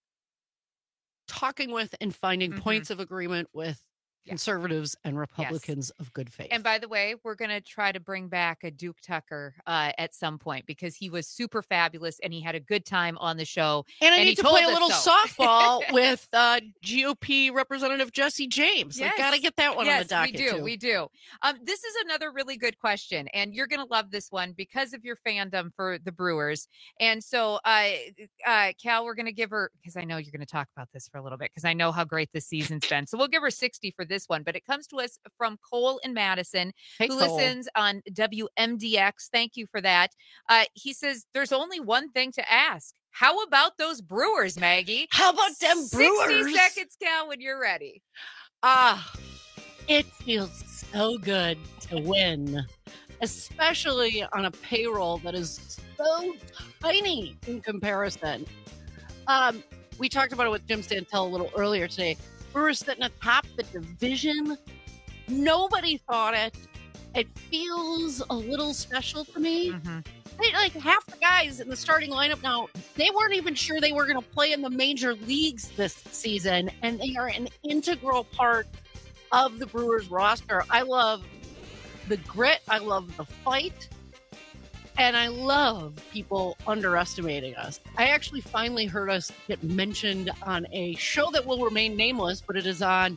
talking with and finding Mhm. points of agreement with conservatives and Republicans of good faith. And by the way, we're going to try to bring back a Duke Tucker uh, at some point because he was super fabulous and he had a good time on the show. And I he need to told play a us little so. softball with uh, G O P Representative Jesse James. I Yes. got to get that one yes, on the docket, we do. too. We do. Um, this is another really good question, and you're going to love this one because of your fandom for the Brewers. And so, uh, uh, Cal, we're going to give her, because I know you're going to talk about this for a little bit, because I know how great this season's been. So we'll give her sixty for this one, but it comes to us from Cole in Madison, Hey, who Cole. listens on W M D X. Thank you for that. Uh, he says, there's only one thing to ask. How about those Brewers, Maggie? How about them Brewers? sixty seconds, Cal, when you're ready. Ah, it feels so good to win, especially on a payroll that is so tiny in comparison. Um, we talked about it with Jim Santel a little earlier today. Brewers sitting atop the division. Nobody thought it. It feels a little special to me. Mm-hmm. They, like half the guys in the starting lineup now, they weren't even sure they were going to play in the major leagues this season, and they are an integral part of the Brewers roster. I love the grit. I love the fight. And I love people underestimating us. I actually finally heard us get mentioned on a show that will remain nameless, but it is on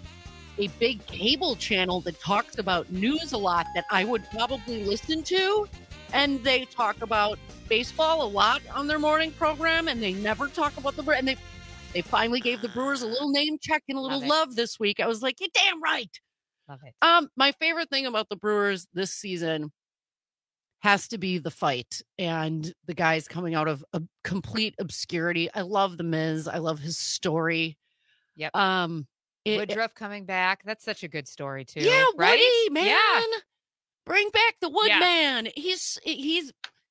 a big cable channel that talks about news a lot that I would probably listen to. And they talk about baseball a lot on their morning program, and they never talk about the Brewers. And they, they finally gave the Brewers a little name check and a little Love it. love this week. I was like, you're damn right. Love it. Um, my favorite thing about the Brewers this season has to be the fight and the guys coming out of a complete obscurity. I love the Miz. I love his story. Yep. Um, it- Woodruff coming back. That's such a good story, too. yeah, right? Woody, man. Yeah. Bring back the Yeah. Woodman. He's he's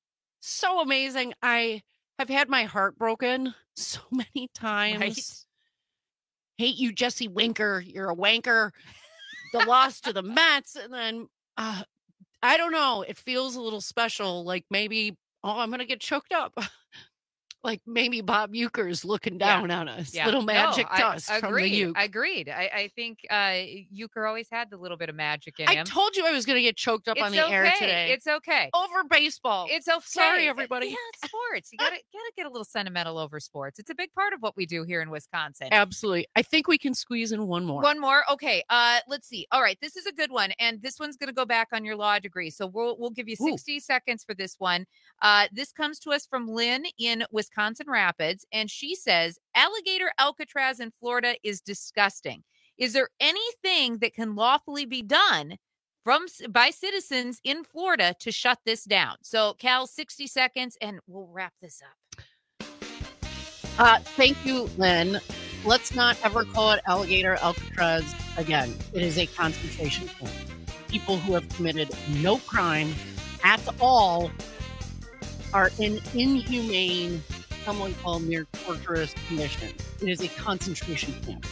so amazing. I have had my heart broken so many times. Right. Hate you, Jesse Winker. You're a wanker. The loss to the Mets, and then uh, I don't know. It feels a little special. Like maybe, oh, I'm gonna get choked up. Like maybe Bob Euchre's looking down on us. Yeah. Little magic no, dust I, from the agreed. Euchre. I agreed. I, I think uh, Euchre always had the little bit of magic in I him. told you I was going to get choked up it's on the okay. air today. It's okay. Over baseball. It's okay. Sorry, everybody. Yeah, it's sports. You gotta gotta get a little sentimental over sports. It's a big part of what we do here in Wisconsin. Absolutely. I think we can squeeze in one more. One more. Okay. Uh, let's see. All right. This is a good one. And this one's going to go back on your law degree. So we'll, we'll give you sixty seconds for this one. Uh, this comes to us from Lynn in Wisconsin Rapids. And she says, alligator Alcatraz in Florida is disgusting. Is there anything that can lawfully be done from by citizens in Florida to shut this down? So Cal, sixty seconds and we'll wrap this up. Uh, thank you, Lynn. Let's not ever call it alligator Alcatraz again. It is a concentration camp. People who have committed no crime at all are in inhumane, someone called near torturous conditions. It is a concentration camp.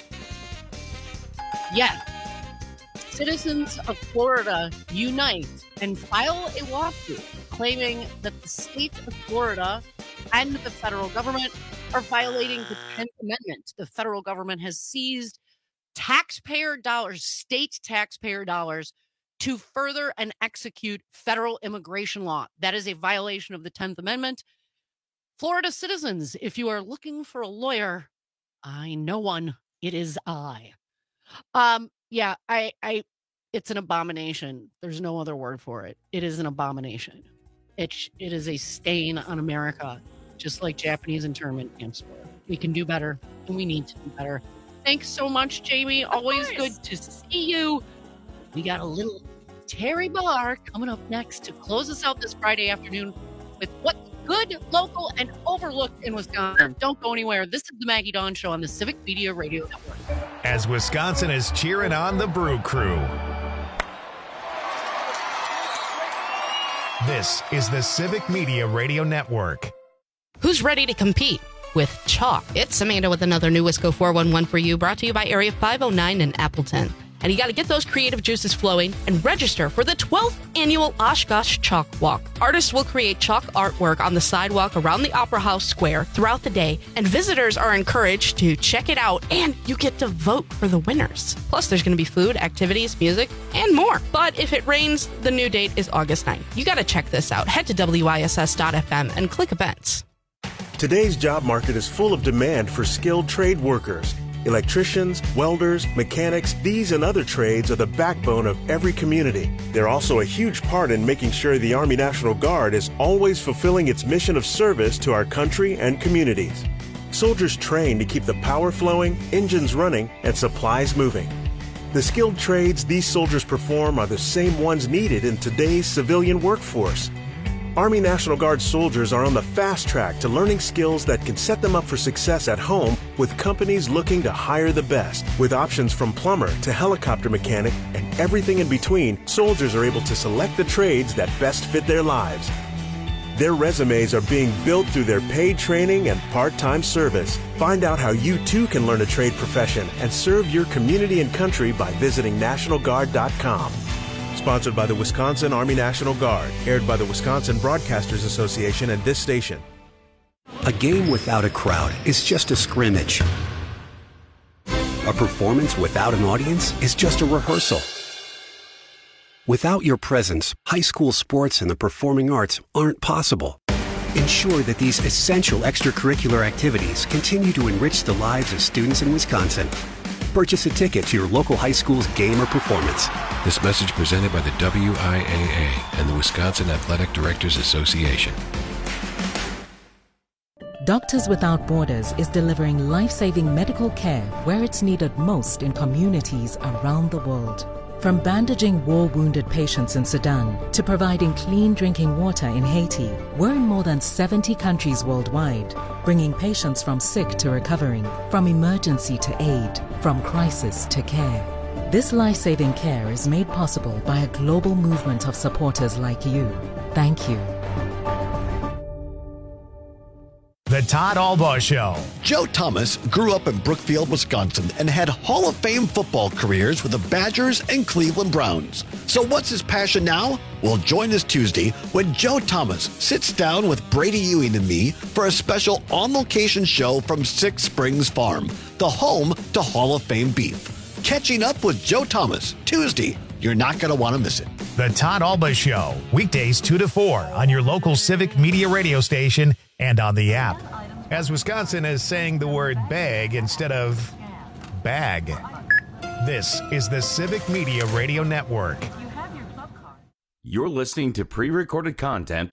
Yet, citizens of Florida unite and file a lawsuit claiming that the state of Florida and the federal government are violating the tenth Amendment. The federal government has seized taxpayer dollars, state taxpayer dollars, to further and execute federal immigration law. That is a violation of the tenth Amendment. Florida citizens, if you are looking for a lawyer, I know one. It is I. Um, yeah, I, I, it's an abomination. There's no other word for it. It is an abomination. It, it is a stain on America, just like Japanese internment camps were. We can do better, and we need to do better. Thanks so much, Jamie. Always good to see you. We got a little Terry Barr coming up next to close us out this Friday afternoon with what's good, local, and overlooked in Wisconsin. Don't go anywhere. This is the Maggie Dawn Show on the Civic Media Radio Network. As Wisconsin is cheering on the Brew Crew. This is the Civic Media Radio Network. Who's ready to compete with chalk? It's Amanda with another new Wisco four one one for you, brought to you by Area five oh nine in Appleton. And you got to get those creative juices flowing and register for the twelfth annual Oshkosh Chalk Walk. Artists will create chalk artwork on the sidewalk around the Opera House Square throughout the day, and visitors are encouraged to check it out, and you get to vote for the winners. Plus, there's going to be food, activities, music, and more. But if it rains, the new date is August ninth. You got to check this out. Head to W I S S dot F M and click events. Today's job market is full of demand for skilled trade workers. Electricians, welders, mechanics, these and other trades are the backbone of every community. They're also a huge part in making sure the Army National Guard is always fulfilling its mission of service to our country and communities. Soldiers train to keep the power flowing, engines running, and supplies moving. The skilled trades these soldiers perform are the same ones needed in today's civilian workforce. Army National Guard soldiers are on the fast track to learning skills that can set them up for success at home with companies looking to hire the best. With options from plumber to helicopter mechanic and everything in between, soldiers are able to select the trades that best fit their lives. Their resumes are being built through their paid training and part-time service. Find out how you too can learn a trade profession and serve your community and country by visiting National Guard dot com. Sponsored by the Wisconsin Army National Guard. Aired by the Wisconsin Broadcasters Association and this station. A game without a crowd is just a scrimmage. A performance without an audience is just a rehearsal. Without your presence, high school sports and the performing arts aren't possible. Ensure that these essential extracurricular activities continue to enrich the lives of students in Wisconsin. Purchase a ticket to your local high school's game or performance. This message presented by the W I A A and the Wisconsin Athletic Directors Association. Doctors Without Borders is delivering life-saving medical care where it's needed most in communities around the world. From bandaging war-wounded patients in Sudan to providing clean drinking water in Haiti, we're in more than seventy countries worldwide, bringing patients from sick to recovering, from emergency to aid, from crisis to care. This life-saving care is made possible by a global movement of supporters like you. Thank you. The Todd Albaugh Show. Joe Thomas grew up in Brookfield, Wisconsin, and had Hall of Fame football careers with the Badgers and Cleveland Browns. So what's his passion now? Well, join us Tuesday when Joe Thomas sits down with Brady Ewing and me for a special on-location show from Six Springs Farm, the home to Hall of Fame beef. Catching up with Joe Thomas, Tuesday. You're not going to want to miss it. The Todd Albaugh Show, weekdays two to four on your local Civic Media radio station and on the app. As Wisconsin is saying the word bag instead of bag. This is the Civic Media Radio Network. You're listening to pre-recorded content.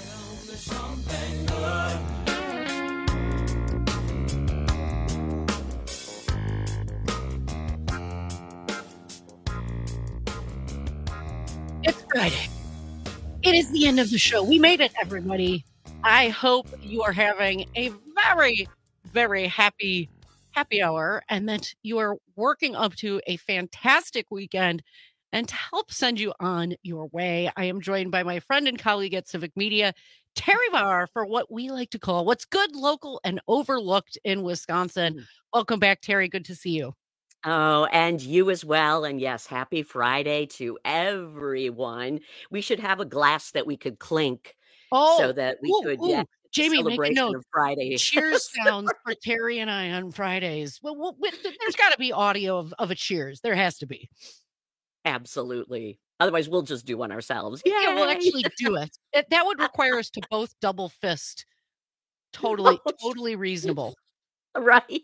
It's Friday. It is the end of the show. We made it, everybody. I hope you are having a very, very happy happy hour and that you are working up to a fantastic weekend. And to help send you on your way, I am joined by my friend and colleague at Civic Media, Terry Barr, for what we like to call what's good, local, and overlooked in Wisconsin. Mm. Welcome back, Terry. Good to see you. Oh, and you as well. And yes, happy Friday to everyone. We should have a glass that we could clink oh, so that we ooh, could, ooh. yeah, Jamie, make a note. Of Friday. Cheers sounds for Terry and I on Fridays. Well, well there's got to be audio of, of a cheers. There has to be. Absolutely. Otherwise, we'll just do one ourselves. Yay! Yeah, we'll actually do it. it. That would require us to both double fist. Totally, totally reasonable. Right.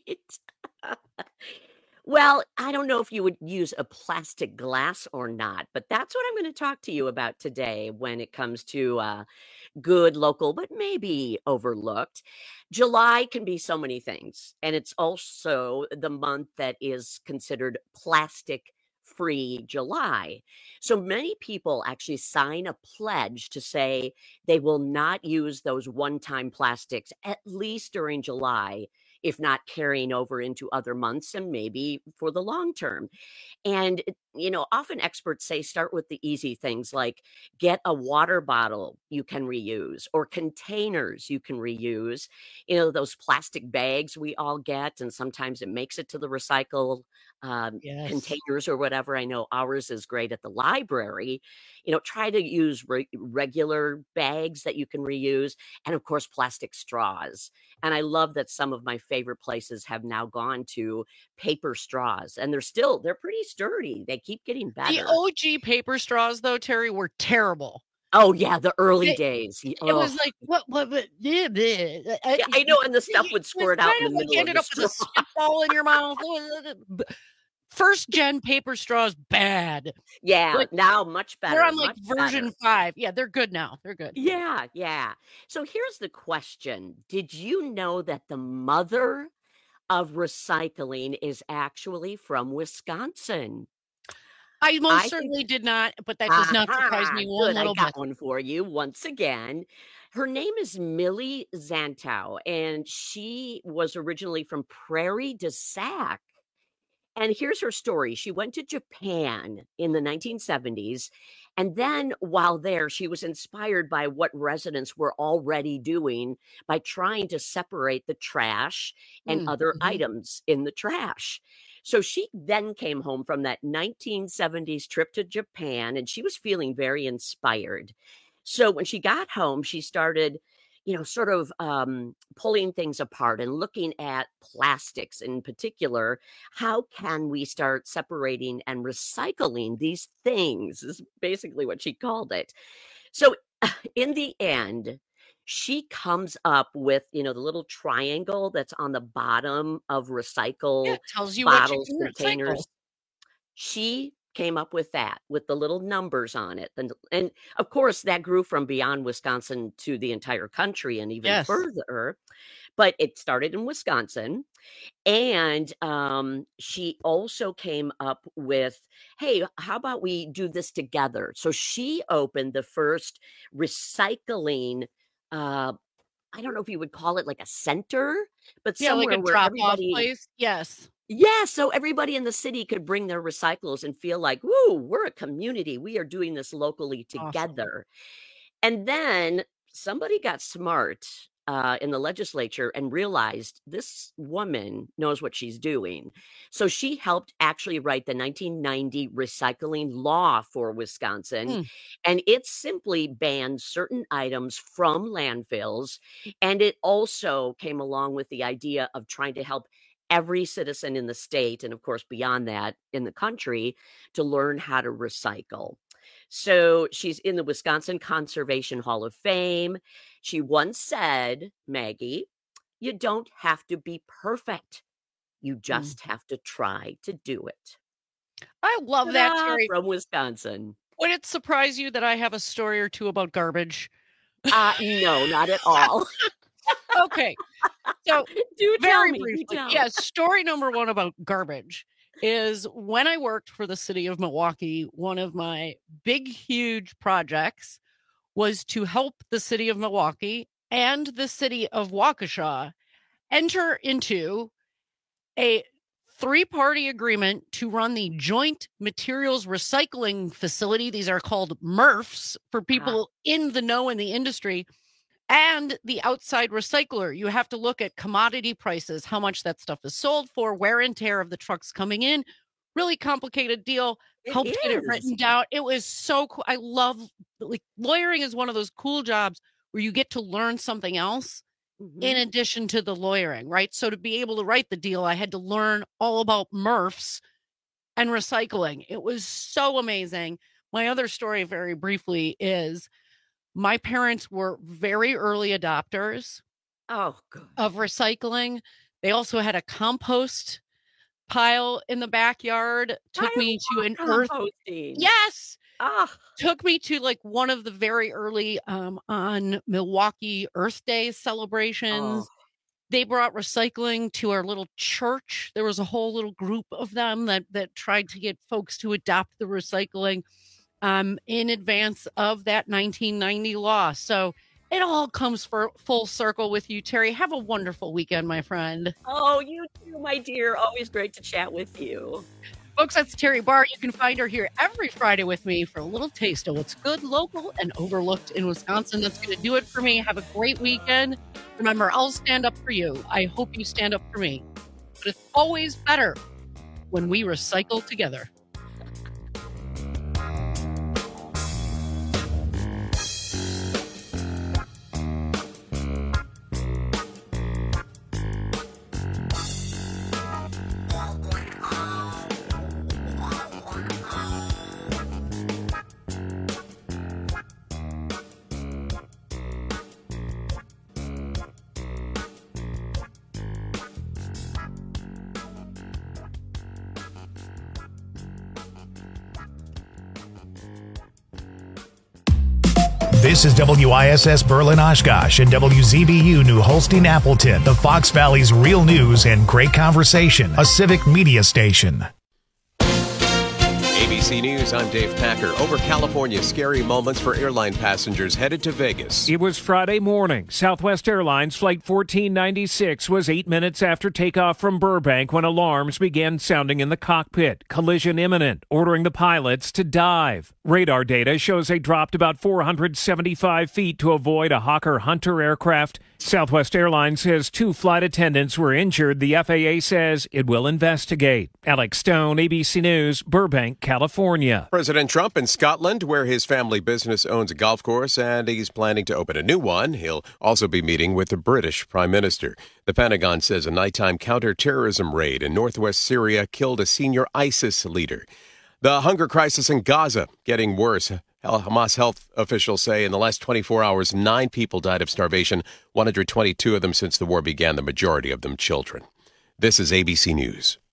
Well, I don't know if you would use a plastic glass or not, but that's what I'm going to talk to you about today when it comes to uh, good, local, but maybe overlooked. July can be so many things, and it's also the month that is considered plastic-free July. So many people actually sign a pledge to say they will not use those one-time plastics, at least during July, if not carrying over into other months and maybe for the long term. And, you know, often experts say start with the easy things like get a water bottle you can reuse or containers you can reuse. You know, those plastic bags we all get, and sometimes it makes it to the recycle um, Yes. containers or whatever. I know ours is great at the library. You know, try to use re- regular bags that you can reuse, and of course, plastic straws. And I love that some of my favorite places have now gone to paper straws, and they're still, they're pretty sturdy. They keep getting better. The O G paper straws, though, Terry, were terrible. Oh, yeah, the early They- days. Y- It was ugh. like, what, what, what, yeah, bleh. Yeah, I know, and the stuff It would was squirt out kind in of the like middle you of ended the up with a straw. spitball in your mouth. First gen paper straws, bad. Yeah, Like, now much better. They're on like much version better. five. Yeah, they're good now. They're good. Yeah, yeah. So here's the question. Did you know that the mother of recycling is actually from Wisconsin? I most I think certainly did not, but that does not surprise Aha, me one good. I little got bit. one for you once again. Her name is Millie Zantow, and she was originally from Prairie du Sac. And here's her story. She went to Japan in the nineteen seventies. And then while there, she was inspired by what residents were already doing by trying to separate the trash and Mm, other mhm. items in the trash. So she then came home from that nineteen seventies trip to Japan, and she was feeling very inspired. So when she got home, she started, you know, sort of um, pulling things apart and looking at plastics in particular. How can we start separating and recycling these things? Is basically what she called it. So in the end, she comes up with, you know, the little triangle that's on the bottom of Yeah, recycle it tells you what you bottles, can recycle. containers. She came up with that with the little numbers on it. And, and of course, that grew from beyond Wisconsin to the entire country and even Yes. further. But it started in Wisconsin. And um, she also came up with, hey, how about we do this together? So she opened the first recycling, uh, I don't know if you would call it like a center, but Yeah, like somewhere a where drop off everybody, place. Yes. yeah, so everybody in the city could bring their recycles and feel like, woo, we're a community. We are doing this locally Awesome. together. And then somebody got smart uh, in the legislature and realized this woman knows what she's doing. So she helped actually write the nineteen ninety recycling law for Wisconsin. Hmm. And it simply banned certain items from landfills. And it also came along with the idea of trying to help every citizen in the state, and of course, beyond that, in the country, to learn how to recycle. So she's in the Wisconsin Conservation Hall of Fame. She once said, Maggie, you don't have to be perfect. You Mm. just have to try to do it. I love that, Ta-da, Terry. from Wisconsin. Would it surprise you that I have a story or two about garbage? Uh, no, not at all. Okay. So Do tell very me. Do briefly, tell. yes, story number one about garbage is when I worked for the city of Milwaukee, one of my big, huge projects was to help the city of Milwaukee and the city of Waukesha enter into a three-party agreement to run the Joint Materials Recycling Facility. These are called M R Fs for people in the know in the industry. And the outside recycler. You have to look at commodity prices, how much that stuff is sold for, wear and tear of the trucks coming in. Really complicated deal. It Helped get it is. written down. It was so cool. I love, like, lawyering is one of those cool jobs where you get to learn something else Mhm. in addition to the lawyering, right? So to be able to write the deal, I had to learn all about M R Fs and recycling. It was so amazing. My other story, very briefly, is my parents were very early adopters Oh, good. of recycling. They also had a compost pile in the backyard. Took I me to love an earth. composting. Yes. Ah, Took me to like one of the very early um, on Milwaukee Earth Day celebrations. oh, They brought recycling to our little church. There was a whole little group of them that that tried to get folks to adopt the recycling um, in advance of that nineteen ninety law. So It all comes for full circle with you, Terry. Have a wonderful weekend, my friend. Oh, you too, my dear. Always great to chat with you. Folks, that's Terry Barr. You can find her here every Friday with me for a little taste of what's good, local, and overlooked in Wisconsin. That's going to do it for me. Have a great weekend. Remember, I'll stand up for you. I hope you stand up for me. But it's always better when we recycle together. This is W I S S Berlin Oshkosh and W Z B U New Holstein Appleton, the Fox Valley's real news and great conversation, a civic media station. A B C News, I'm Dave Packer. Over California, scary moments for airline passengers headed to Vegas. It was Friday morning. Southwest Airlines Flight fourteen ninety-six was eight minutes after takeoff from Burbank when alarms began sounding in the cockpit. Collision imminent, ordering the pilots to dive. Radar data shows they dropped about four hundred seventy-five feet to avoid a Hawker Hunter aircraft. Southwest Airlines says two flight attendants were injured. The F A A says it will investigate. Alex Stone, A B C News, Burbank, California. President Trump in Scotland, where his family business owns a golf course, and he's planning to open a new one. He'll also be meeting with the British Prime Minister. The Pentagon says a nighttime counterterrorism raid in northwest Syria killed a senior ISIS leader. The hunger crisis in Gaza getting worse. Hamas health officials say in the last twenty-four hours, nine people died of starvation, one hundred twenty-two of them since the war began, the majority of them children. This is A B C News.